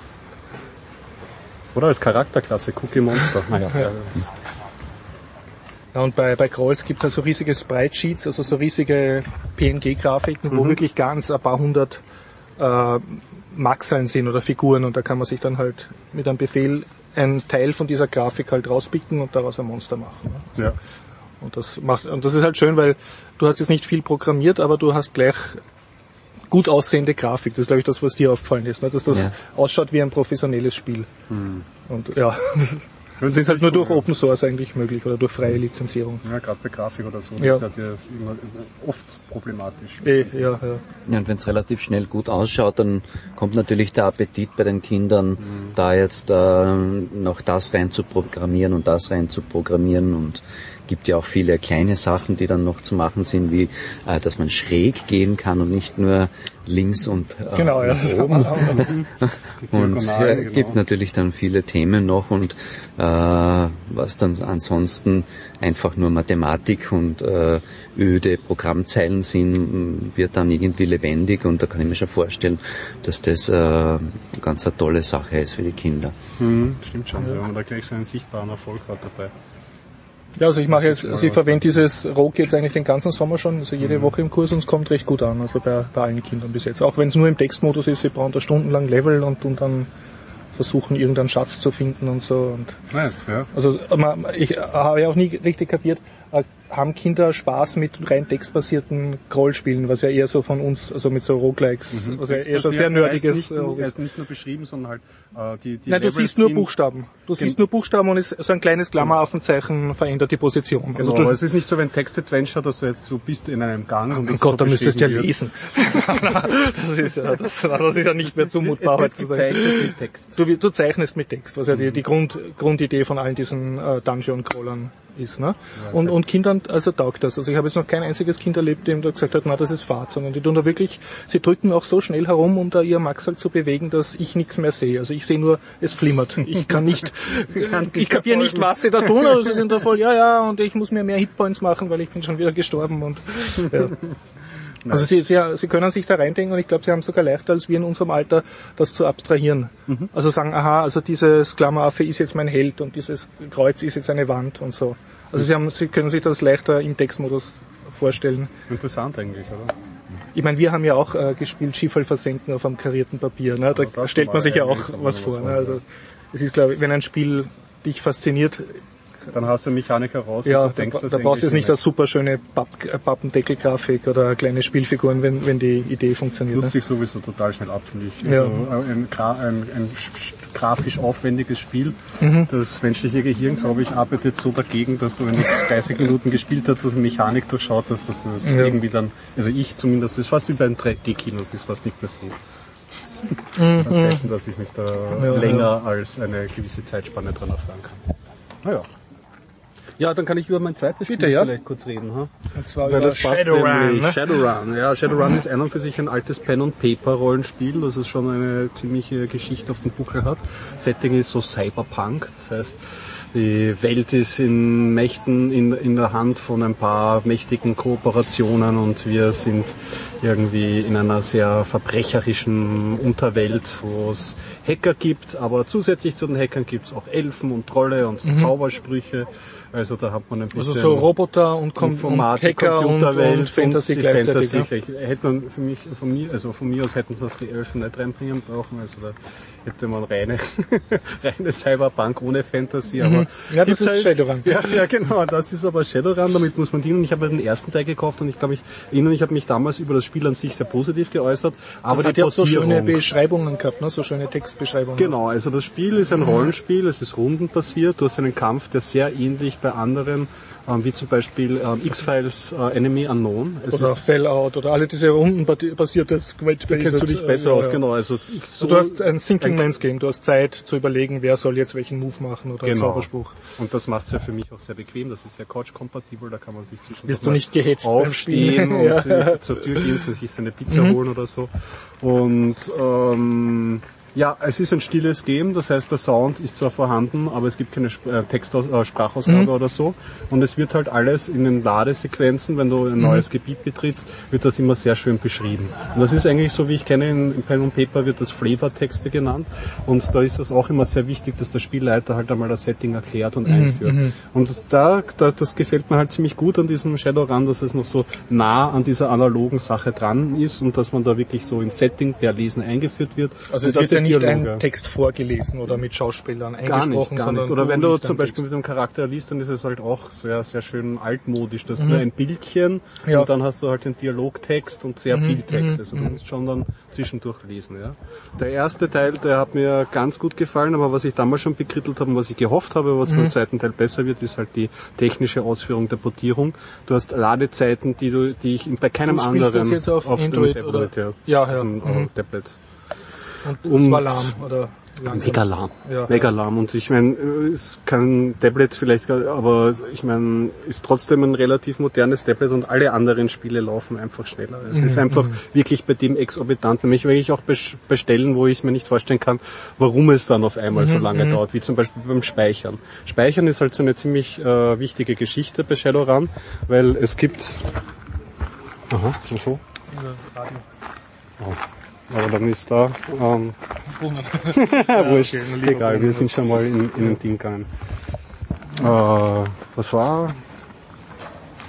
Oder als Charakterklasse Cookie Monster. Naja, ja. Ja, und bei, bei Crawls gibt es also riesige Sprite-Sheets, also so riesige P N G-Grafiken, wo mhm. wirklich ganz ein paar hundert äh, Maxeln sind oder Figuren, und da kann man sich dann halt mit einem Befehl einen Teil von dieser Grafik halt rauspicken und daraus ein Monster machen. Ne? Ja. Und das macht, und das ist halt schön, weil du hast jetzt nicht viel programmiert, aber du hast gleich gut aussehende Grafik. Das ist, glaube ich, das, was dir aufgefallen ist, ne? Dass das ja. ausschaut wie ein professionelles Spiel. Mhm. Und ja, das ist halt nur durch Open Source eigentlich möglich oder durch freie Lizenzierung. Ja, gerade bei Grafik oder so, das ja. ist halt ja immer oft problematisch. Eh, ja, ja. Ja, und wenn es relativ schnell gut ausschaut, dann kommt natürlich der Appetit bei den Kindern, mhm. da jetzt äh, noch das rein zu programmieren und das rein zu programmieren, und gibt ja auch viele kleine Sachen, die dann noch zu machen sind, wie äh, dass man schräg gehen kann und nicht nur links und äh, genau, ja, nach oben. Und es äh, genau. gibt natürlich dann viele Themen noch, und äh, was dann ansonsten einfach nur Mathematik und äh, öde Programmzeilen sind, wird dann irgendwie lebendig, und da kann ich mir schon vorstellen, dass das äh, ganz eine tolle Sache ist für die Kinder. Mhm, stimmt schon, ja. Wenn man da gleich so einen sichtbaren Erfolg hat dabei. Ja, also ich mache jetzt, also ich verwende dieses Rogue jetzt eigentlich den ganzen Sommer schon, also jede mhm. Woche im Kurs, und es kommt recht gut an, also bei, bei allen Kindern bis jetzt. Auch wenn es nur im Textmodus ist, sie brauchen da stundenlang Level und, und dann versuchen, irgendeinen Schatz zu finden und so. Und nice, ja. also ich habe ja auch nie richtig kapiert, haben Kinder Spaß mit rein textbasierten Rollspielen, was ja eher so von uns, also mit so Roguelikes, Mhm. was ja eher so sehr nerdiges nicht, äh, er ist. ist nicht nur beschrieben, sondern halt äh, die, die Nein, du Levels siehst nur in- Buchstaben. Du siehst nur Buchstaben und ist so ein kleines Klammeraffenzeichen verändert die Position. Genau, Also aber du, es ist nicht so wie ein Text-Adventure, dass du jetzt so bist in einem Gang und mein das Gott, so da müsstest du ja beschrieben wird. lesen. das ist ja, das, das ist ja nicht mehr zumutbar Es wird heutzutage. gezeichnet mit Text. Du, du zeichnest mit Text, was ja die, die Grund, Grundidee von allen diesen äh, Dungeon-Crawlern ist. Ne? Und, und Kindern, also taugt das. Also ich habe jetzt noch kein einziges Kind erlebt, dem da gesagt hat, na, das ist Fahrt, sondern die tun da wirklich, sie drücken auch so schnell herum, um da ihr Maxal zu bewegen, dass ich nichts mehr sehe. Also ich sehe nur, es flimmert. Ich kann nicht, ich kapiere nicht, was sie da tun, aber sie sind da voll, ja, ja, und ich muss mir mehr Hitpoints machen, weil ich bin schon wieder gestorben und, ja. Also sie, sie, sie können sich da reindenken und ich glaube, sie haben sogar leichter als wir in unserem Alter, das zu abstrahieren. Mhm. Also sagen, aha, also dieses Klammeraffe ist jetzt mein Held und dieses Kreuz ist jetzt eine Wand und so. Also sie, haben, sie können sich das leichter im Textmodus vorstellen. Interessant eigentlich, oder? Ich meine, wir haben ja auch äh, gespielt Schifferl versenken auf einem karierten Papier. Ne? Da Ja, stellt man sich ja auch eigentlich was was vor. vor, Ne? ja. Also es ist, glaube ich, wenn ein Spiel dich fasziniert, Dann hast du Mechanik heraus ja, und du denkst, da, dass da brauchst du jetzt eigentlich nicht eine super schöne Papp, Pappendeckelgrafik oder kleine Spielfiguren, wenn, wenn die Idee funktioniert. nutzt Ne? sich sowieso total schnell ab, finde ich. Ja. Also ein, gra ein, ein sch- grafisch aufwendiges Spiel. Mhm. Das menschliche Gehirn, glaube ich, arbeitet so dagegen, dass du, wenn du dreißig Minuten gespielt hast und Mechanik durchschaut hast, dass du das Ja. irgendwie dann, also ich zumindest, das ist fast wie bei einem drei D-Kino, das ist fast nicht mehr so. Mhm. Ganz selten, dass ich mich da Ja, länger als eine gewisse Zeitspanne dran erfahren kann. Naja. Ja, dann kann ich über mein zweites Spiel Bitte, ja. vielleicht kurz reden. Ha? Und zwar Weil über das passt Shadowrun. nämlich. Ne? Shadowrun, ja. Shadowrun ist ein und für sich ein altes Pen-and-Paper-Rollenspiel, das es schon eine ziemliche Geschichte auf dem Buckel hat. Setting ist so Cyberpunk, das heißt, die Welt ist in Mächten, in, in der Hand von ein paar mächtigen Kooperationen und wir sind irgendwie in einer sehr verbrecherischen Unterwelt, wo es Hacker gibt, aber zusätzlich zu den Hackern gibt es auch Elfen und Trolle und Mhm. Zaubersprüche. Also da hat man ein bisschen Also so Roboter und, Com und Informatik, Hacker und, Computerwelt und Fantasy die gleichzeitig. Fantasy. Ja. Hätte man für mich, von mir, also von mir aus hätten sie das die Elfen nicht reinbringen brauchen. Also da hätte man reine, reine Cyberpunk ohne Fantasy. Aber Mhm. Ja, das gibt's ist Shadowrun. Ja, ja, genau. Das ist aber Shadowrun. Damit muss man dienen. Ich habe den ersten Teil gekauft und ich glaube, ich erinnere, ich habe mich damals über das Spiel an sich sehr positiv geäußert. Aber Das die hat ja auch so schöne Portierung- Beschreibungen gehabt, ne? So schöne Textbeschreibungen. Genau, also das Spiel ist ein Rollenspiel, es ist rundenbasiert, du hast einen Kampf, der sehr ähnlich bei anderen, ähm, wie zum Beispiel ähm, X-Files äh, Enemy Unknown. Es Oder ist, Fallout oder alle diese rundenbasiertes da kennst du dich besser aus, genau. Also so, Du hast ein Thinking Man's Game, du hast Zeit zu überlegen, wer soll jetzt welchen Move machen oder einen Genau. Zauberspruch. Und das macht es ja für mich auch sehr bequem, das ist sehr couch-kompatibel, da kann man sich zwischen Bist du nicht gehetzt beim aufstehen Spielen? und Ja. sich zur Tür gehen, sich seine Pizza Mhm. holen oder so. Und ähm, ja, es ist ein stilles Game, das heißt, der Sound ist zwar vorhanden, aber es gibt keine Sp äh, Text äh, Sprachausgabe Mhm. oder so. Und es wird halt alles in den Ladesequenzen, wenn du ein Mhm. neues Gebiet betrittst, wird das immer sehr schön beschrieben. Und das ist eigentlich so, wie ich kenne, in, in Pen and Paper wird das Flavortexte genannt. Und da ist es auch immer sehr wichtig, dass der Spielleiter halt einmal das Setting erklärt und einführt. Und da, da, das gefällt mir halt ziemlich gut an diesem Shadowrun, dass es noch so nah an dieser analogen Sache dran ist und dass man da wirklich so in Setting per Lesen eingeführt wird. Also Und es wird dass ja die nicht Dialoge- ein Text vorgelesen oder mit Schauspielern Gar eingesprochen, nicht, gar sondern nicht. Oder wenn du liest zum einen Beispiel Text. mit dem Charakter liest, dann ist es halt auch sehr, sehr schön altmodisch. Du hast nur ein Bildchen Ja. und dann hast du halt den Dialogtext und sehr viel Text. mhm, Also du musst schon dann zwischendurch lesen. Ja. Der erste Teil, der hat mir ganz gut gefallen, aber was ich damals schon bekrittelt habe und was ich gehofft habe, was beim zweiten Teil besser wird, ist halt die technische Ausführung der Portierung. Du hast Ladezeiten, die du, die ich bei keinem Du spielst anderen das jetzt auf dem Android Tablet, oder? ja, Ja, auf ja. dem, Mhm. äh, Tablet. Und Und- es war lahm oder langsam. Mega lahm. Ja. Mega lahm. Und ich meine, es kann Tablet vielleicht, aber ich meine, ist trotzdem ein relativ modernes Tablet und alle anderen Spiele laufen einfach schneller. Es ist einfach wirklich bei dem exorbitant. Nämlich wirklich auch bei Stellen, wo ich es mir nicht vorstellen kann, warum es dann auf einmal so lange dauert, wie zum Beispiel beim Speichern. Speichern ist halt so eine ziemlich äh, wichtige Geschichte bei Shadowrun, weil es gibt... Aha, so so. Ja, Radio. Oh. Aber dann ist da... Ähm, Brunnen. Wurscht, okay, dann lieber egal, wir Brunnen. sind schon mal in, in den Ding gegangen. Äh, was war?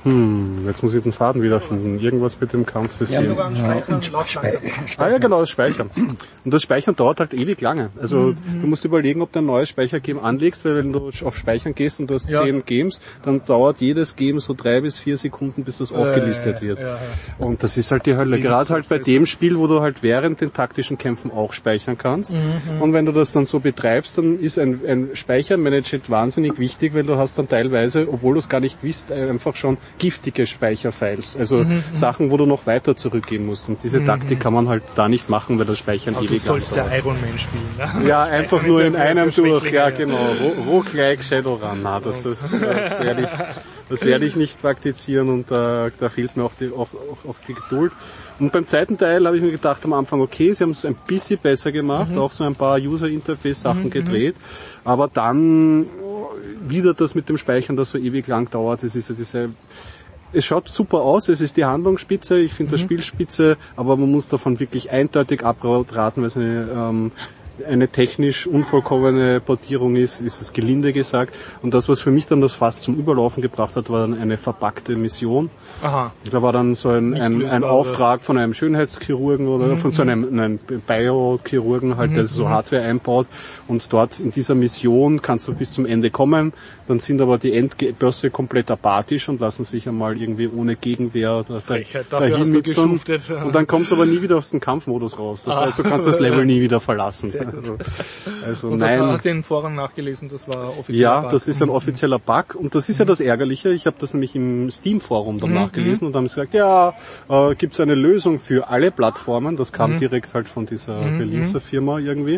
Hm, jetzt muss ich den Faden wiederfinden. Irgendwas mit dem Kampfsystem. Ja, Speichern, Speichern. Ah ja, genau, das Speichern. Und das Speichern dauert halt ewig lange. Also mhm. du musst überlegen, ob du ein neues Speichergame anlegst, weil wenn du auf Speichern gehst und du hast ja. zehn Games, dann dauert jedes Game so drei bis vier Sekunden, bis das äh, aufgelistet wird. Ja, ja. Und das ist halt die Hölle. Gerade halt bei dem Spiel, wo du halt während den taktischen Kämpfen auch speichern kannst. Mhm. Und wenn du das dann so betreibst, dann ist ein, ein Speichermanagement wahnsinnig wichtig, weil du hast dann teilweise, obwohl du es gar nicht wisst, einfach schon giftige Speicherfiles, also mhm, Sachen, wo du noch weiter zurückgehen musst. Und diese mhm. Taktik kann man halt da nicht nicht machen, weil das Speichern also ewig du sollst der Iron Man spielen, ne? Ja, einfach nur in einem durch, ja genau. Roguelike Shadowrun, na, das, das, das werde ich, das werde ich nicht praktizieren und äh, da fehlt mir auch die, auch, auch, auch die Geduld. Und beim zweiten Teil habe ich mir gedacht am Anfang, okay, sie haben es ein bisschen besser gemacht, mhm. auch so ein paar User-Interface-Sachen mhm. gedreht, aber dann wieder das mit dem Speichern, das so ewig lang dauert, das ist ja diese... Es schaut super aus, es ist die Handlungsspitze, ich finde mhm. das Spiel spitze, aber man muss davon wirklich eindeutig abraten, weil es eine, ähm, eine technisch unvollkommene Portierung ist, ist es gelinde gesagt. Und das, was für mich dann das fast zum Überlaufen gebracht hat, war dann eine verpackte Mission. Aha. Da war dann so ein, ein, ein Auftrag von einem Schönheitschirurgen oder mhm. von so einem, einem Biochirurgen halt, mhm. der so Hardware einbaut. Und dort in dieser Mission kannst du bis zum Ende kommen. Dann sind aber die Endbosse komplett apathisch und lassen sich einmal irgendwie ohne Gegenwehr da, dahin mixen. Und dann kommst du aber nie wieder aus dem Kampfmodus raus. Das heißt, du kannst das Level nie wieder verlassen. Also, also und nein. das hast du in den Foren nachgelesen, das war offizieller Ja, Bug. das ist ein offizieller Bug und das ist ja das Ärgerliche. Ich habe das nämlich im Steam-Forum dann mhm. nachgelesen und haben gesagt, ja, äh, gibt es eine Lösung für alle Plattformen. Das kam mhm. direkt halt von dieser mhm. Releaser-Firma irgendwie.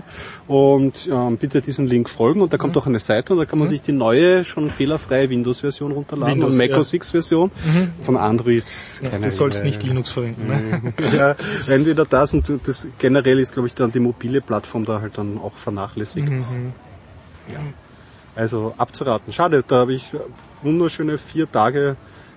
Und ähm, bitte diesen Link folgen und da kommt mhm. auch eine Seite und da kann man mhm. sich die neue, schon fehlerfreie Windows-Version runterladen Windows, und Mac O S X-Version mhm. von Android. Ja, du sollst nicht Linux verwenden. Ne? Ja, entweder das und das generell ist, glaube ich, dann die mobile Plattform da halt dann auch vernachlässigt. Mhm. Ja. Also abzuraten. Schade, da habe ich wunderschöne vier Tage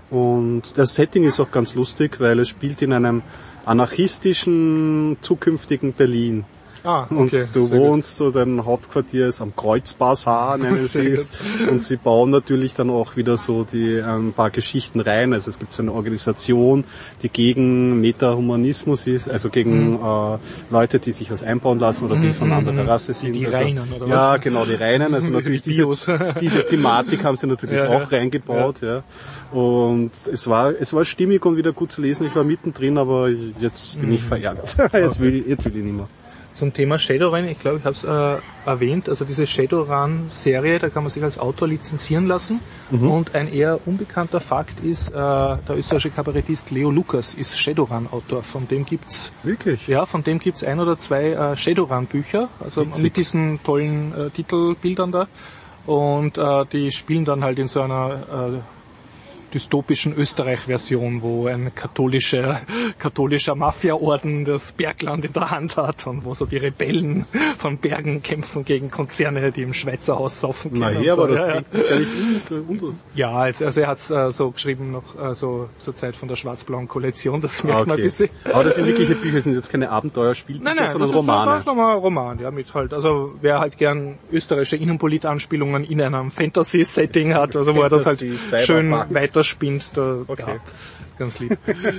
und das Setting ist auch ganz lustig, weil es spielt in einem anarchistischen, zukünftigen Berlin. Ah, okay. Und du Sehr wohnst, gut. so dein Hauptquartier ist am Kreuzbazar, nennen sie es. Und sie bauen natürlich dann auch wieder so die ein ähm, paar Geschichten rein. Also es gibt so eine Organisation, die gegen Metahumanismus ist, also gegen mhm. äh, Leute, die sich was einbauen lassen oder die mhm, von anderer Rasse sind. Die also, Reinen, oder was? Ja, genau, die Reinen. Also natürlich diese, diese Thematik haben sie natürlich ja, auch ja. reingebaut. Ja. ja. Und es war es war stimmig und wieder gut zu lesen. Ich war mittendrin, aber jetzt bin mhm. ich verärgert. jetzt, will, jetzt will ich nicht mehr. Zum Thema Shadowrun, ich glaube, ich habe es äh, erwähnt, also diese Shadowrun-Serie, da kann man sich als Autor lizenzieren lassen. Mhm. Und ein eher unbekannter Fakt ist, äh, der österreichische Kabarettist Leo Lukas ist Shadowrun-Autor. Von dem gibt's wirklich, ja, von dem gibt's ein oder zwei äh, Shadowrun-Bücher, also Witzig. mit diesen tollen äh, Titelbildern da. Und äh, die spielen dann halt in so einer äh, dystopischen Österreich-Version, wo ein katholischer, katholischer Mafia-Orden das Bergland in der Hand hat und wo so die Rebellen von Bergen kämpfen gegen Konzerne, die im Schweizer Haus saufen können. Na ja, so. aber das ja, klingt gar nicht unter. Ja, also, also er hat es äh, so geschrieben noch äh, so zur Zeit von der schwarz-blauen Koalition, das merkt ah, okay. man ein bisschen. Aber das sind wirkliche Bücher, sind jetzt keine Abenteuerspielbücher, nein, nein, sondern das Romane. Ist nochmal ein Roman, ja, mit halt, also wer halt gern österreichische Innenpolit-Anspielungen in einem Fantasy-Setting hat, also wo er das halt schön weiterspinnt, da Okay. Ja, ganz lieb.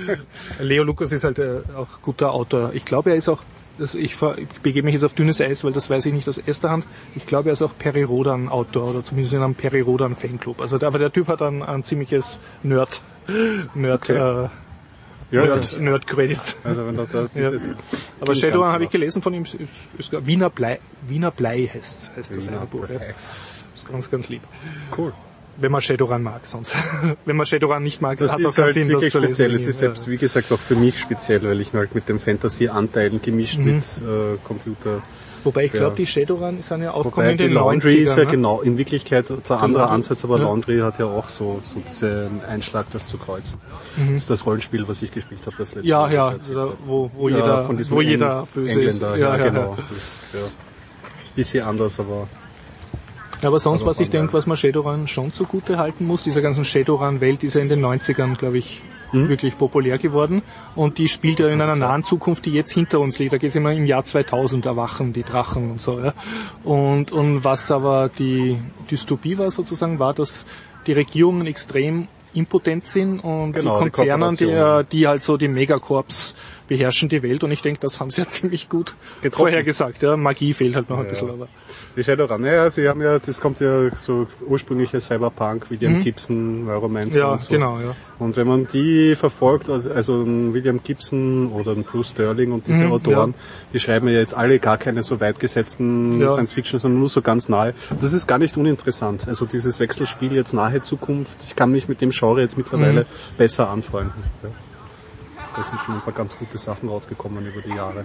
Leo Lukas ist halt äh, auch guter Autor. Ich glaube, er ist auch, also ich, ver, ich begebe mich jetzt auf dünnes Eis, weil das weiß ich nicht aus erster Hand. Ich glaube, er ist auch Peri Rodan Autor oder zumindest in einem Peri Rodan Fanclub. Also, der, aber der Typ hat ein, ein ziemliches Nerd, Nerd, okay. äh, ja, Nerd, Nerd Credits. Also wenn da das ja. Aber Shadowrun habe ich gelesen von ihm, ist, ist, ist Wiener Blei, Wiener Blei heißt, heißt das eine Buch. Ja. Das ist ganz, ganz lieb. Cool. Wenn man Shadowrun mag, sonst. Wenn man Shadowrun nicht mag, das hat es auch keinen halt Sinn, das zu lesen. Das ist selbst, wie gesagt, auch für mich speziell, weil ich halt mit dem Fantasy-Anteilen gemischt mhm. mit äh, Computer. Wobei ich glaube, ja. die Shadowrun ist eine aufkommende Wobei die Laundry neunziger, ist ja ne? genau, in Wirklichkeit zwar ein anderer Ansatz, aber ja. Laundry hat ja auch so, so diesen Einschlag, das zu kreuzen. Mhm. Das ist das Rollenspiel, was ich gespielt habe, das letzte Ja, Mal, ja, oder wo, wo ja, jeder, von wo jeder böse Engländer, ist. Ja, ja, genau. Ja. Das ist, ja, bisschen anders, aber... Ja, aber sonst, aber was ich denke, was man Shadowrun schon zugute halten muss, dieser ganzen Shadowrun-Welt ist ja in den neunzigern, glaube ich, hm? wirklich populär geworden. Und die spielt ja in einer nahen Zukunft, die jetzt hinter uns liegt. Da geht es immer im Jahr zweitausend erwachen, die Drachen und so. Ja. Und, und was aber die Dystopie war sozusagen, war, dass die Regierungen extrem impotent sind und genau, die Konzerne, die, die, die halt so die Megacorps beherrschen die Welt und ich denke, das haben sie ja ziemlich gut getroffen. vorher gesagt. Ja, Magie fehlt halt noch ja, ein bisschen. Ja. Aber wie steht daran? Ja, sie haben ja, das kommt ja so ursprüngliches Cyberpunk, William mhm. Gibson, Neuromancer ja, und so. Genau, ja. Und wenn man die verfolgt, also, also ein William Gibson oder ein Bruce Sterling und diese mhm, Autoren, ja. die schreiben ja jetzt alle gar keine so weit gesetzten ja. Science-Fiction, sondern nur so ganz nahe. Das ist gar nicht uninteressant. Also dieses Wechselspiel jetzt nahe Zukunft, ich kann mich mit dem Genre jetzt mittlerweile mhm. besser anfreunden. Ja. Da sind schon ein paar ganz gute Sachen rausgekommen über die Jahre.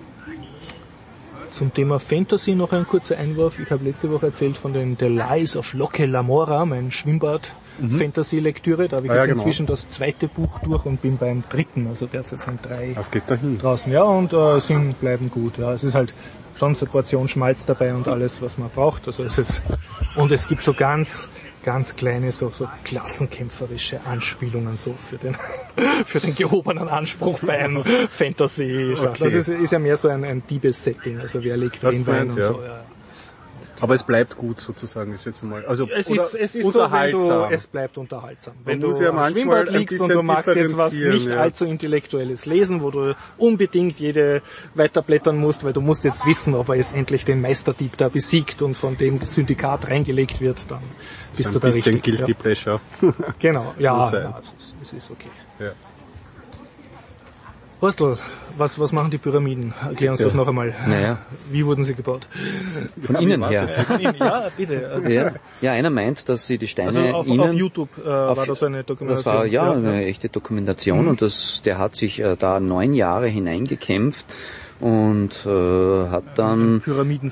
Zum Thema Fantasy noch ein kurzer Einwurf. Ich habe letzte Woche erzählt von den The Lies of Locke Lamora, mein Schwimmbad-Fantasy-Lektüre. Da habe ich ah, jetzt ja, genau. inzwischen das zweite Buch durch und bin beim dritten. Also derzeit sind drei Was geht dahin? draußen. Ja, und äh, sind bleiben gut. Ja, es ist halt schon so eine Portion Schmalz dabei und alles, was man braucht. Also es ist, und es gibt so ganz ganz kleine so, so klassenkämpferische Anspielungen so für den für den gehobenen Anspruch bei einem Fantasy. Okay. Das ist, ist ja mehr so ein, ein Diebes-Setting, also wer legt wen rein und ja. so. Ja. Aber es bleibt gut sozusagen, ist jetzt mal. Also es oder ist, es ist unterhaltsam. So, wenn du, es bleibt unterhaltsam. Wenn man du ja am Schwimmbad liegst und du magst jetzt was nicht ja. allzu Intellektuelles lesen, wo du unbedingt jede weiterblättern musst, weil du musst jetzt wissen, ob er jetzt endlich den Meisterdieb da besiegt und von dem Syndikat reingelegt wird, dann bist du da richtig. Ein bisschen Guilty ja. Pleasure. Genau, ja, ja, es ist okay. Ja. Horstl, was, was machen die Pyramiden? Erklär uns ja. das noch einmal. Naja. Wie wurden sie gebaut? Von ja, innen her. Von innen, ja, bitte. Also ja. ja, einer meint, dass sie die Steine also auf, innen... auf YouTube äh, auf, war das eine Dokumentation. Das war ja, ja eine ja. echte Dokumentation mhm. und das, der hat sich äh, da neun Jahre hineingekämpft und äh, hat dann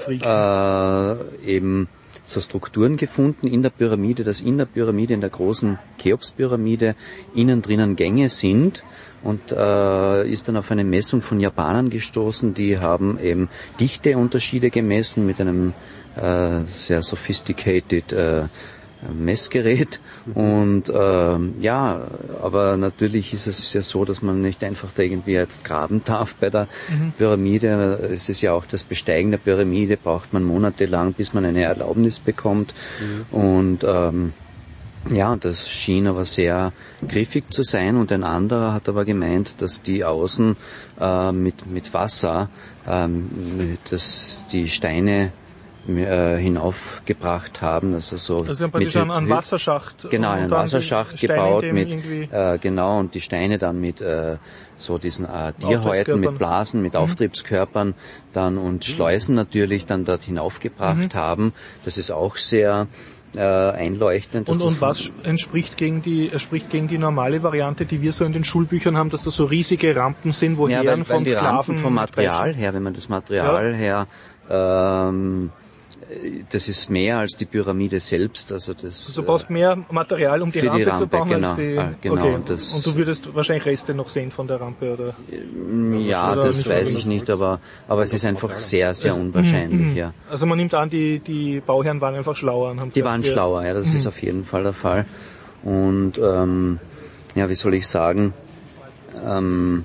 äh, eben so Strukturen gefunden in der Pyramide, dass in der Pyramide, in der großen Cheops-Pyramide, innen drinnen Gänge sind. Und äh, ist dann auf eine Messung von Japanern gestoßen, die haben eben Dichteunterschiede gemessen mit einem äh, sehr sophisticated äh, Messgerät. Mhm. Und äh, ja, aber natürlich ist es ja so, dass man nicht einfach da irgendwie jetzt graben darf bei der mhm. Pyramide. Es ist ja auch das Besteigen der Pyramide, braucht man monatelang, bis man eine Erlaubnis bekommt. Mhm. Und ähm, ja, das schien aber sehr griffig zu sein und ein anderer hat aber gemeint, dass die außen äh, mit mit Wasser ähm, dass die Steine äh, hinaufgebracht haben, also so also sie haben praktisch einen, einen Wasserschacht genau einen Wasserschacht gebaut mit äh, genau und die Steine dann mit äh, so diesen äh, Tierhäuten mit Blasen mit mhm. Auftriebskörpern dann und Schleusen natürlich dann dort hinaufgebracht mhm. haben. Das ist auch sehr Äh, einleuchtend. Und, und was entspricht gegen die, spricht gegen die normale Variante, die wir so in den Schulbüchern haben, dass das so riesige Rampen sind, wo ja, Herren weil, von weil die Sklaven Rampen vom Material brechen. her, wenn man das Material ja. her, ähm, das ist mehr als die Pyramide selbst. Also das. Also du brauchst mehr Material, um die Rampe, die Rampe zu bauen, genau, als die. Ah, genau, okay. und, das, und du würdest wahrscheinlich Reste noch sehen von der Rampe, oder? Ja, oder das weiß ich nicht, aber aber es ist einfach sehr, sehr also, unwahrscheinlich. Mm, ja. Also man nimmt an, die die Bauherren waren einfach schlauer und haben Die gesagt, waren schlauer, ja, das mm. ist auf jeden Fall der Fall. Und ähm, ja, wie soll ich sagen? Ähm,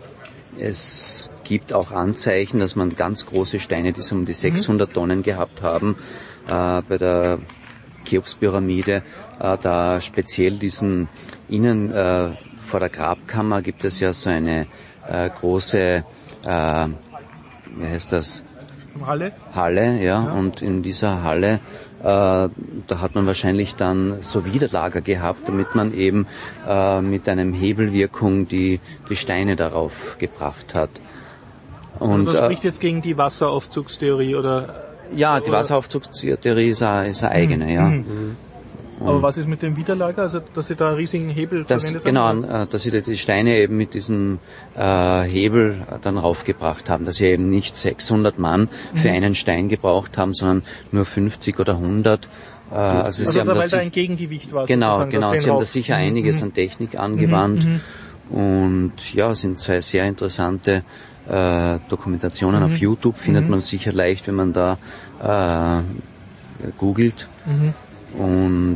es gibt auch Anzeichen, dass man ganz große Steine, die so um die sechshundert Tonnen gehabt haben, äh, bei der Cheops-Pyramide, äh, da speziell diesen innen äh, vor der Grabkammer gibt es ja so eine äh, große, äh, wie heißt das? Halle? Halle, ja, ja. Und in dieser Halle, äh, da hat man wahrscheinlich dann so Widerlager gehabt, damit man eben äh, mit einem Hebelwirkung die, die Steine darauf gebracht hat. Und das spricht jetzt gegen die Wasseraufzugstheorie, oder? Ja, die oder? Wasseraufzugstheorie ist eine, ist eine eigene, mhm. ja. Mhm. Aber was ist mit dem Widerlager, also dass Sie da einen riesigen Hebel das, verwendet genau, haben? Genau, dass Sie die Steine eben mit diesem äh, Hebel dann raufgebracht haben, dass Sie eben nicht sechshundert Mann mhm. für einen Stein gebraucht haben, sondern nur fünfzig oder hundert. Äh, also also Sie haben da, da weil da ein Gegengewicht war. Genau, genau, Sie haben da sicher mhm. einiges an Technik angewandt mhm. und ja, sind zwei sehr interessante äh, Dokumentationen mhm. auf YouTube, findet mhm. man sicher leicht, wenn man da äh, googelt. Mhm. Und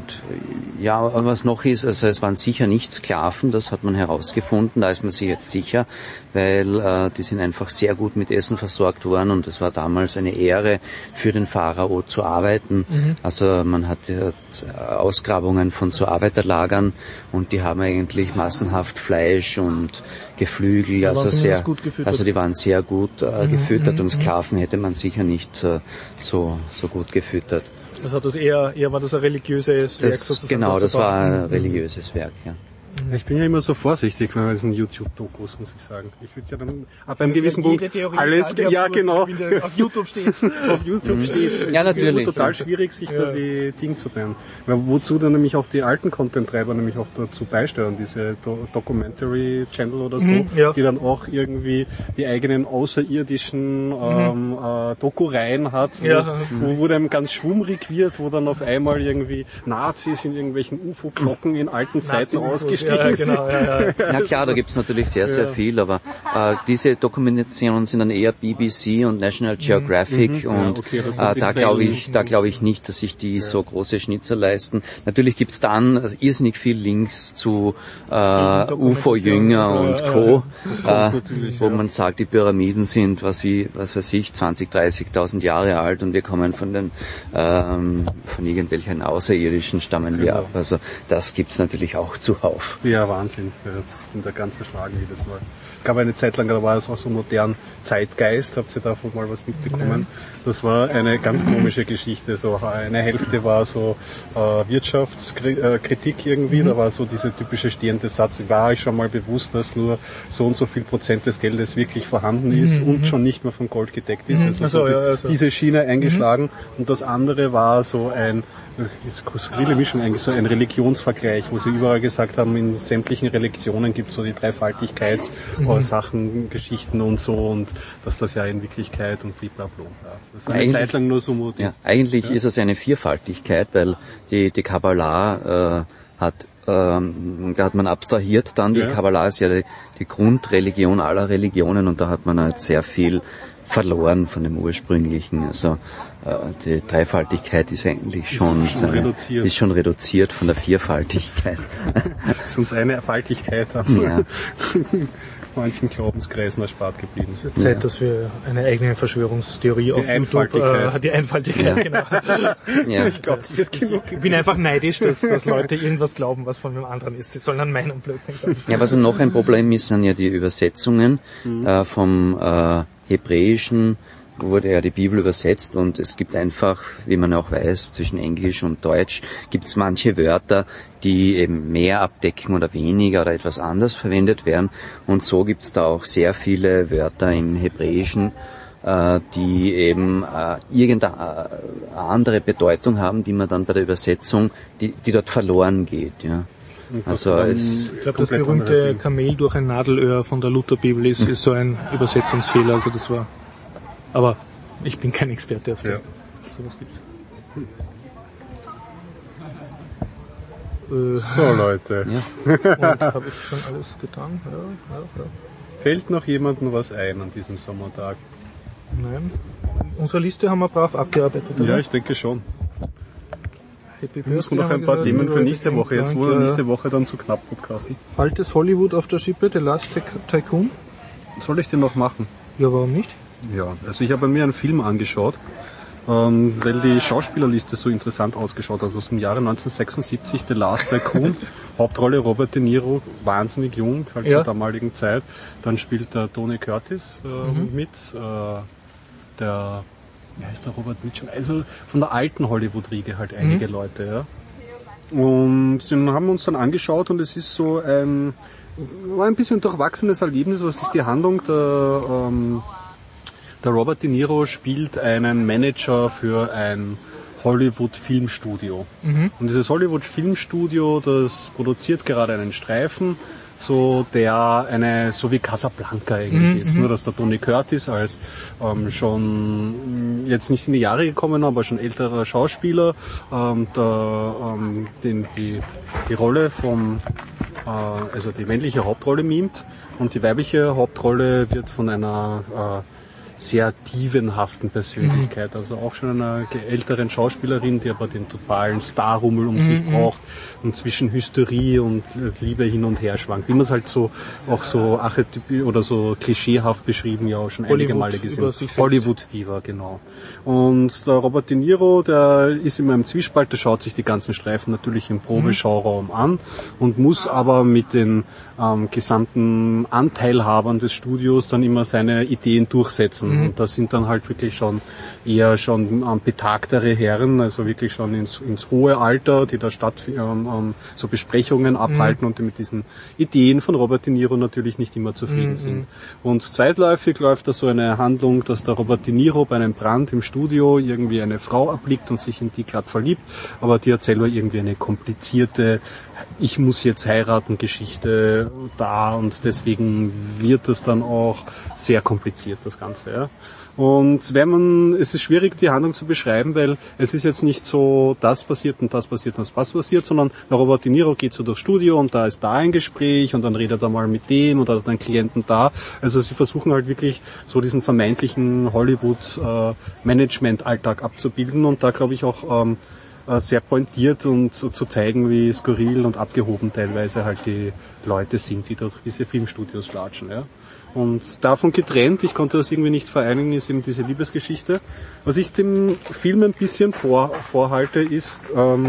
ja, was noch ist, also es waren sicher nicht Sklaven, das hat man herausgefunden, da ist man sich jetzt sicher, weil äh, die sind einfach sehr gut mit Essen versorgt worden und es war damals eine Ehre für den Pharao zu arbeiten. Mhm. Also man hatte Ausgrabungen von so Arbeiterlagern und die haben eigentlich massenhaft Fleisch und Geflügel, ja, also sehr, gut also die waren sehr gut äh, gefüttert mhm, und Sklaven hätte man sicher nicht äh, so so gut gefüttert. Also das eher, eher war das ein religiöses Werk das, sozusagen? Genau, das war ein religiöses Werk, ja. Ich bin ja immer so vorsichtig bei diesen YouTube-Dokus, muss ich sagen. Ich würde ja dann ab einem gewissen Punkt alles, ja genau, auf YouTube steht. auf YouTube mhm. steht. Ja, es natürlich. ist total schwierig, sich ja. da die Dinge zu nennen. Weil wozu dann nämlich auch die alten Content-Treiber nämlich auch dazu beisteuern, diese Do- Documentary-Channel oder so, mhm, ja. die dann auch irgendwie die eigenen außerirdischen ähm, mhm. äh, Doku-Reihen hat, ja. wo, wo dann ganz schwummrig wird, wo dann auf einmal irgendwie Nazis in irgendwelchen U F O-Glocken in alten Zeiten ausgestellt. Ja, genau, ja, ja. Na klar, da gibt's natürlich sehr, sehr ja. viel, aber äh, diese Dokumentationen sind dann eher B B C und National Geographic mhm, und ja, okay, äh, da glaube ich, da glaube ich nicht, dass sich die ja. so große Schnitzer leisten. Natürlich gibt's dann also irrsinnig viel Links zu äh, U F O-Jünger und ja, Co., ja, äh, wo ja. man sagt, die Pyramiden sind, was wie, was weiß ich, zwanzig, dreißigtausend Jahre alt und wir kommen von den ähm, von irgendwelchen Außerirdischen stammen wir genau. ab. Also das gibt's natürlich auch zuhauf. Ja, Wahnsinn. Das ist der ganze Schlagen jedes Mal. Es gab eine Zeit lang, da war es auch so modern Zeitgeist. Habt ihr davon mal was mitbekommen? Das war eine ganz komische Geschichte. So eine Hälfte war so äh, Wirtschaftskritik irgendwie. Mhm. Da war so dieser typische stehende Satz, war ich schon mal bewusst, dass nur so und so viel Prozent des Geldes wirklich vorhanden ist mhm. und schon nicht mehr von Gold gedeckt ist. Also, also so ja, also. diese Schiene eingeschlagen. Mhm. Und das andere war so ein, das ist eine skurrile Mischung eigentlich, so ein Religionsvergleich, wo sie überall gesagt haben, in sämtlichen Religionen gibt es so die Dreifaltigkeits- mhm. Sachen, Geschichten und so und dass das ja in Wirklichkeit und blablabla. Das war eine Zeit lang nur so mutig. Ja, eigentlich ja. ist es eine Vierfaltigkeit, weil die, die Kabbalah äh, hat ähm, da hat man abstrahiert dann, die ja. Kabbalah ist ja die, die Grundreligion aller Religionen und da hat man halt sehr viel verloren von dem ursprünglichen. Also äh, die Dreifaltigkeit ist eigentlich schon, ist schon, eine, reduziert. Ist schon reduziert von der Vierfaltigkeit. Das ist uns eine Faltigkeit haben. Ja. Manchen Glaubenskreisen erspart geblieben. Es ist Zeit, ja. dass wir eine eigene Verschwörungstheorie die auf Einfaltigkeit. YouTube, äh, die Einfaltigkeit, ja. genau. Ja. Ich glaube, die wird genug. Ich bin einfach neidisch, dass, dass Leute irgendwas glauben, was von dem anderen ist. Sie sollen an meinen Blödsinn glauben. Ja, was noch ein Problem ist, sind ja die Übersetzungen mhm. äh, vom äh, Hebräischen wurde ja die Bibel übersetzt und es gibt einfach, wie man auch weiß, zwischen Englisch und Deutsch gibt es manche Wörter, die eben mehr abdecken oder weniger oder etwas anders verwendet werden und so gibt es da auch sehr viele Wörter im Hebräischen, äh, die eben äh, irgendeine äh, andere Bedeutung haben, die man dann bei der Übersetzung, die, die dort verloren geht, ja. Also es ich glaube, das berühmte Kamel durch ein Nadelöhr von der Lutherbibel ist, ist so ein Übersetzungsfehler, also das war. Aber ich bin kein Experte auf ja. sowas gibt's. Hm. Äh, so Leute. Ja. Und habe ich schon alles getan? Ja, ja, ja. Fällt noch jemandem was ein an diesem Sommertag? Nein. Unsere Liste haben wir brav abgearbeitet, oder? Ja, ich denke schon. Wir müssen noch ein paar Themen für nächste Woche, jetzt wo wir nächste Woche dann so knapp podcasten. Altes Hollywood auf der Schippe, The Last Tycoon. Soll ich den noch machen? Ja, warum nicht? Ja, also ich habe mir einen Film angeschaut, ähm, weil die Schauspielerliste so interessant ausgeschaut hat. Aus dem Jahre neunzehnhundertsechsundsiebzig, The Last Tycoon, Hauptrolle Robert De Niro, wahnsinnig jung, halt ja. zur damaligen Zeit. Dann spielt der Tony Curtis äh, mhm. mit, äh, der, wie heißt der Robert Mitchum? Also von der alten Hollywood-Riege halt einige mhm. Leute, ja. Und den haben wir uns dann angeschaut und es ist so ein, war ein bisschen durchwachsenes Erlebnis. Was ist die Handlung? Der, ähm, der Robert De Niro spielt einen Manager für ein Hollywood-Filmstudio. Mhm. Und dieses Hollywood-Filmstudio, das produziert gerade einen Streifen, so der eine, so wie Casablanca eigentlich mhm, ist. Nur, dass der Tony Curtis als ähm, schon jetzt nicht in die Jahre gekommen, aber schon älterer Schauspieler, ähm, der, ähm, den, die, die Rolle vom, äh, also die männliche Hauptrolle mimt und die weibliche Hauptrolle wird von einer äh, sehr divenhaften Persönlichkeit. Mhm. Also auch schon einer älteren Schauspielerin, die aber den totalen Starrummel um mhm. sich braucht und zwischen Hysterie und Liebe hin und her schwankt. Wie man es halt so auch so archetypisch oder so klischeehaft beschrieben ja auch schon Hollywood einige Male gesehen. Hollywood-Diva, genau. Und der Robert De Niro, der ist in meinem Zwiespalt, der schaut sich die ganzen Streifen natürlich im Probeschauraum an und muss aber mit den ähm, gesamten Anteilhabern des Studios dann immer seine Ideen durchsetzen. Mhm. Und das sind dann halt wirklich schon eher schon ähm, betagtere Herren, also wirklich schon ins, ins hohe Alter, die da statt ähm, ähm, so Besprechungen abhalten mhm. und die mit diesen Ideen von Robert De Niro natürlich nicht immer zufrieden mhm. sind. Und zweitläufig läuft da so eine Handlung, dass der Robert De Niro bei einem Brand im Studio irgendwie eine Frau erblickt und sich in die glatt verliebt, aber die hat selber irgendwie eine komplizierte ich muss jetzt heiraten Geschichte da und deswegen wird es dann auch sehr kompliziert, das Ganze. Ja. Und wenn man, es ist schwierig, die Handlung zu beschreiben, weil es ist jetzt nicht so, das passiert und das passiert und das passiert, sondern der Robert De Niro geht so durchs Studio und da ist da ein Gespräch und dann redet er mal mit dem und hat einen Klienten da. Also sie versuchen halt wirklich so diesen vermeintlichen Hollywood-Management-Alltag abzubilden und da glaube ich auch ähm, sehr pointiert und so zu zeigen, wie skurril und abgehoben teilweise halt die Leute sind, die durch diese Filmstudios latschen. Ja. Und davon getrennt, ich konnte das irgendwie nicht vereinigen, ist eben diese Liebesgeschichte. Was ich dem Film ein bisschen vor, vorhalte, ist, ähm,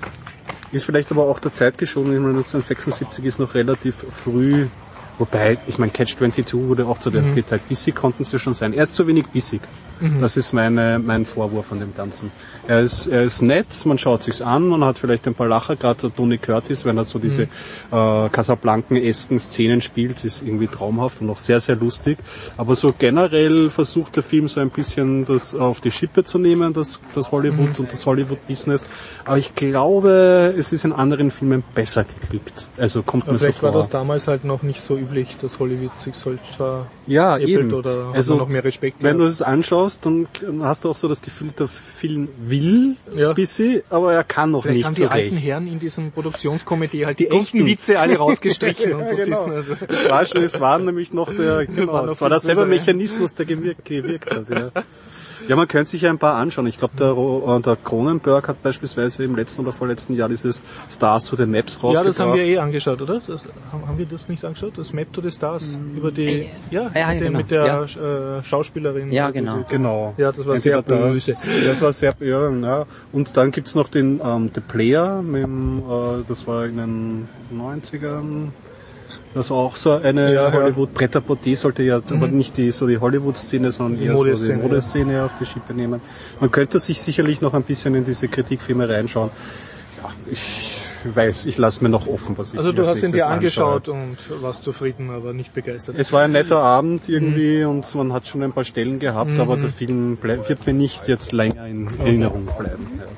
ist vielleicht aber auch der Zeit geschuldet. Ich meine, neunzehnhundertsechsundsiebzig ist noch relativ früh, wobei, ich meine, Catch zweiundzwanzig wurde auch zu der mhm. Zeit bissig, konnten sie schon sein. Er ist zu wenig bissig. Mhm. Das ist meine, mein Vorwurf an dem Ganzen. Er ist, er ist nett, man schaut sich's an, man hat vielleicht ein paar Lacher, gerade Tony Curtis, wenn er so diese mhm. äh, Casablanca-esken Szenen spielt, ist irgendwie traumhaft und auch sehr, sehr lustig. Aber so generell versucht der Film so ein bisschen das auf die Schippe zu nehmen, das, das Hollywood mhm. und das Hollywood-Business. Aber ich glaube, es ist in anderen Filmen besser geglückt. Also kommt mir so vor. Vielleicht war das damals halt noch nicht so üblich, dass Hollywood sich so zwar ja, eben. Oder hat also, man noch mehr Respekt. Wenn du es anschaust, dann hast du auch so das Gefühl, der Film will ja. ein bisschen, aber er kann noch Vielleicht nicht haben so die recht. alten Herren in diesem Produktionskomitee halt die echten Witze alle rausgestrichen. ja, und das genau. ist also das war schon, es war nämlich noch der, genau, es war derselbe Mechanismus, der gewirkt, gewirkt hat. Ja. Ja, man könnte sich ja ein paar anschauen. Ich glaube, der, der Cronenberg hat beispielsweise im letzten oder vorletzten Jahr dieses Stars to the Maps rausgebracht. Ja, das haben wir eh angeschaut, oder? Das, haben wir das nicht angeschaut? Das Map to the Stars mm. über die, äh, ja, ja, mit, genau. mit der ja. äh, Schauspielerin. Ja, genau. Die, genau. Ja, das war Entweder sehr böse. Das, das war sehr, ja, ja. Und dann gibt's noch den ähm, The Player, mit dem, äh, das war in den neunzigern. Das war auch so eine ja, Hollywood-Pret-à-Porter sollte ja, mhm. aber nicht die, so die Hollywood-Szene, sondern eher so die Modeszene ja. auf die Schippe nehmen. Man könnte sich sicherlich noch ein bisschen in diese Kritikfilme reinschauen. Ja, ich weiß, ich lasse mir noch offen, was ich Also du hast ihn dir angeschaut anschaue. Und warst zufrieden, aber nicht begeistert. Es war ein netter Abend irgendwie mhm. und man hat schon ein paar Stellen gehabt, mhm. aber der Film bleib, wird mir nicht jetzt länger in okay. Erinnerung bleiben. Ja.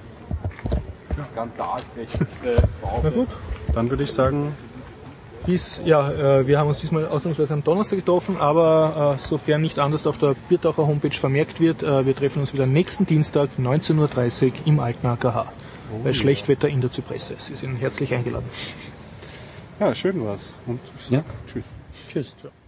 Skandalträchtigste Pause. Na gut. Dann würde ich sagen, Bis, ja, äh, wir haben uns diesmal ausnahmsweise am Donnerstag getroffen, aber äh, sofern nicht anders auf der Biertaucher Homepage vermerkt wird, äh, wir treffen uns wieder nächsten Dienstag neunzehn Uhr dreißig im Alten A K H oh, bei Schlechtwetter in der Zypresse. Sie sind herzlich eingeladen. Ja, schön war's. Und ja. Tschüss. Tschüss. Ciao.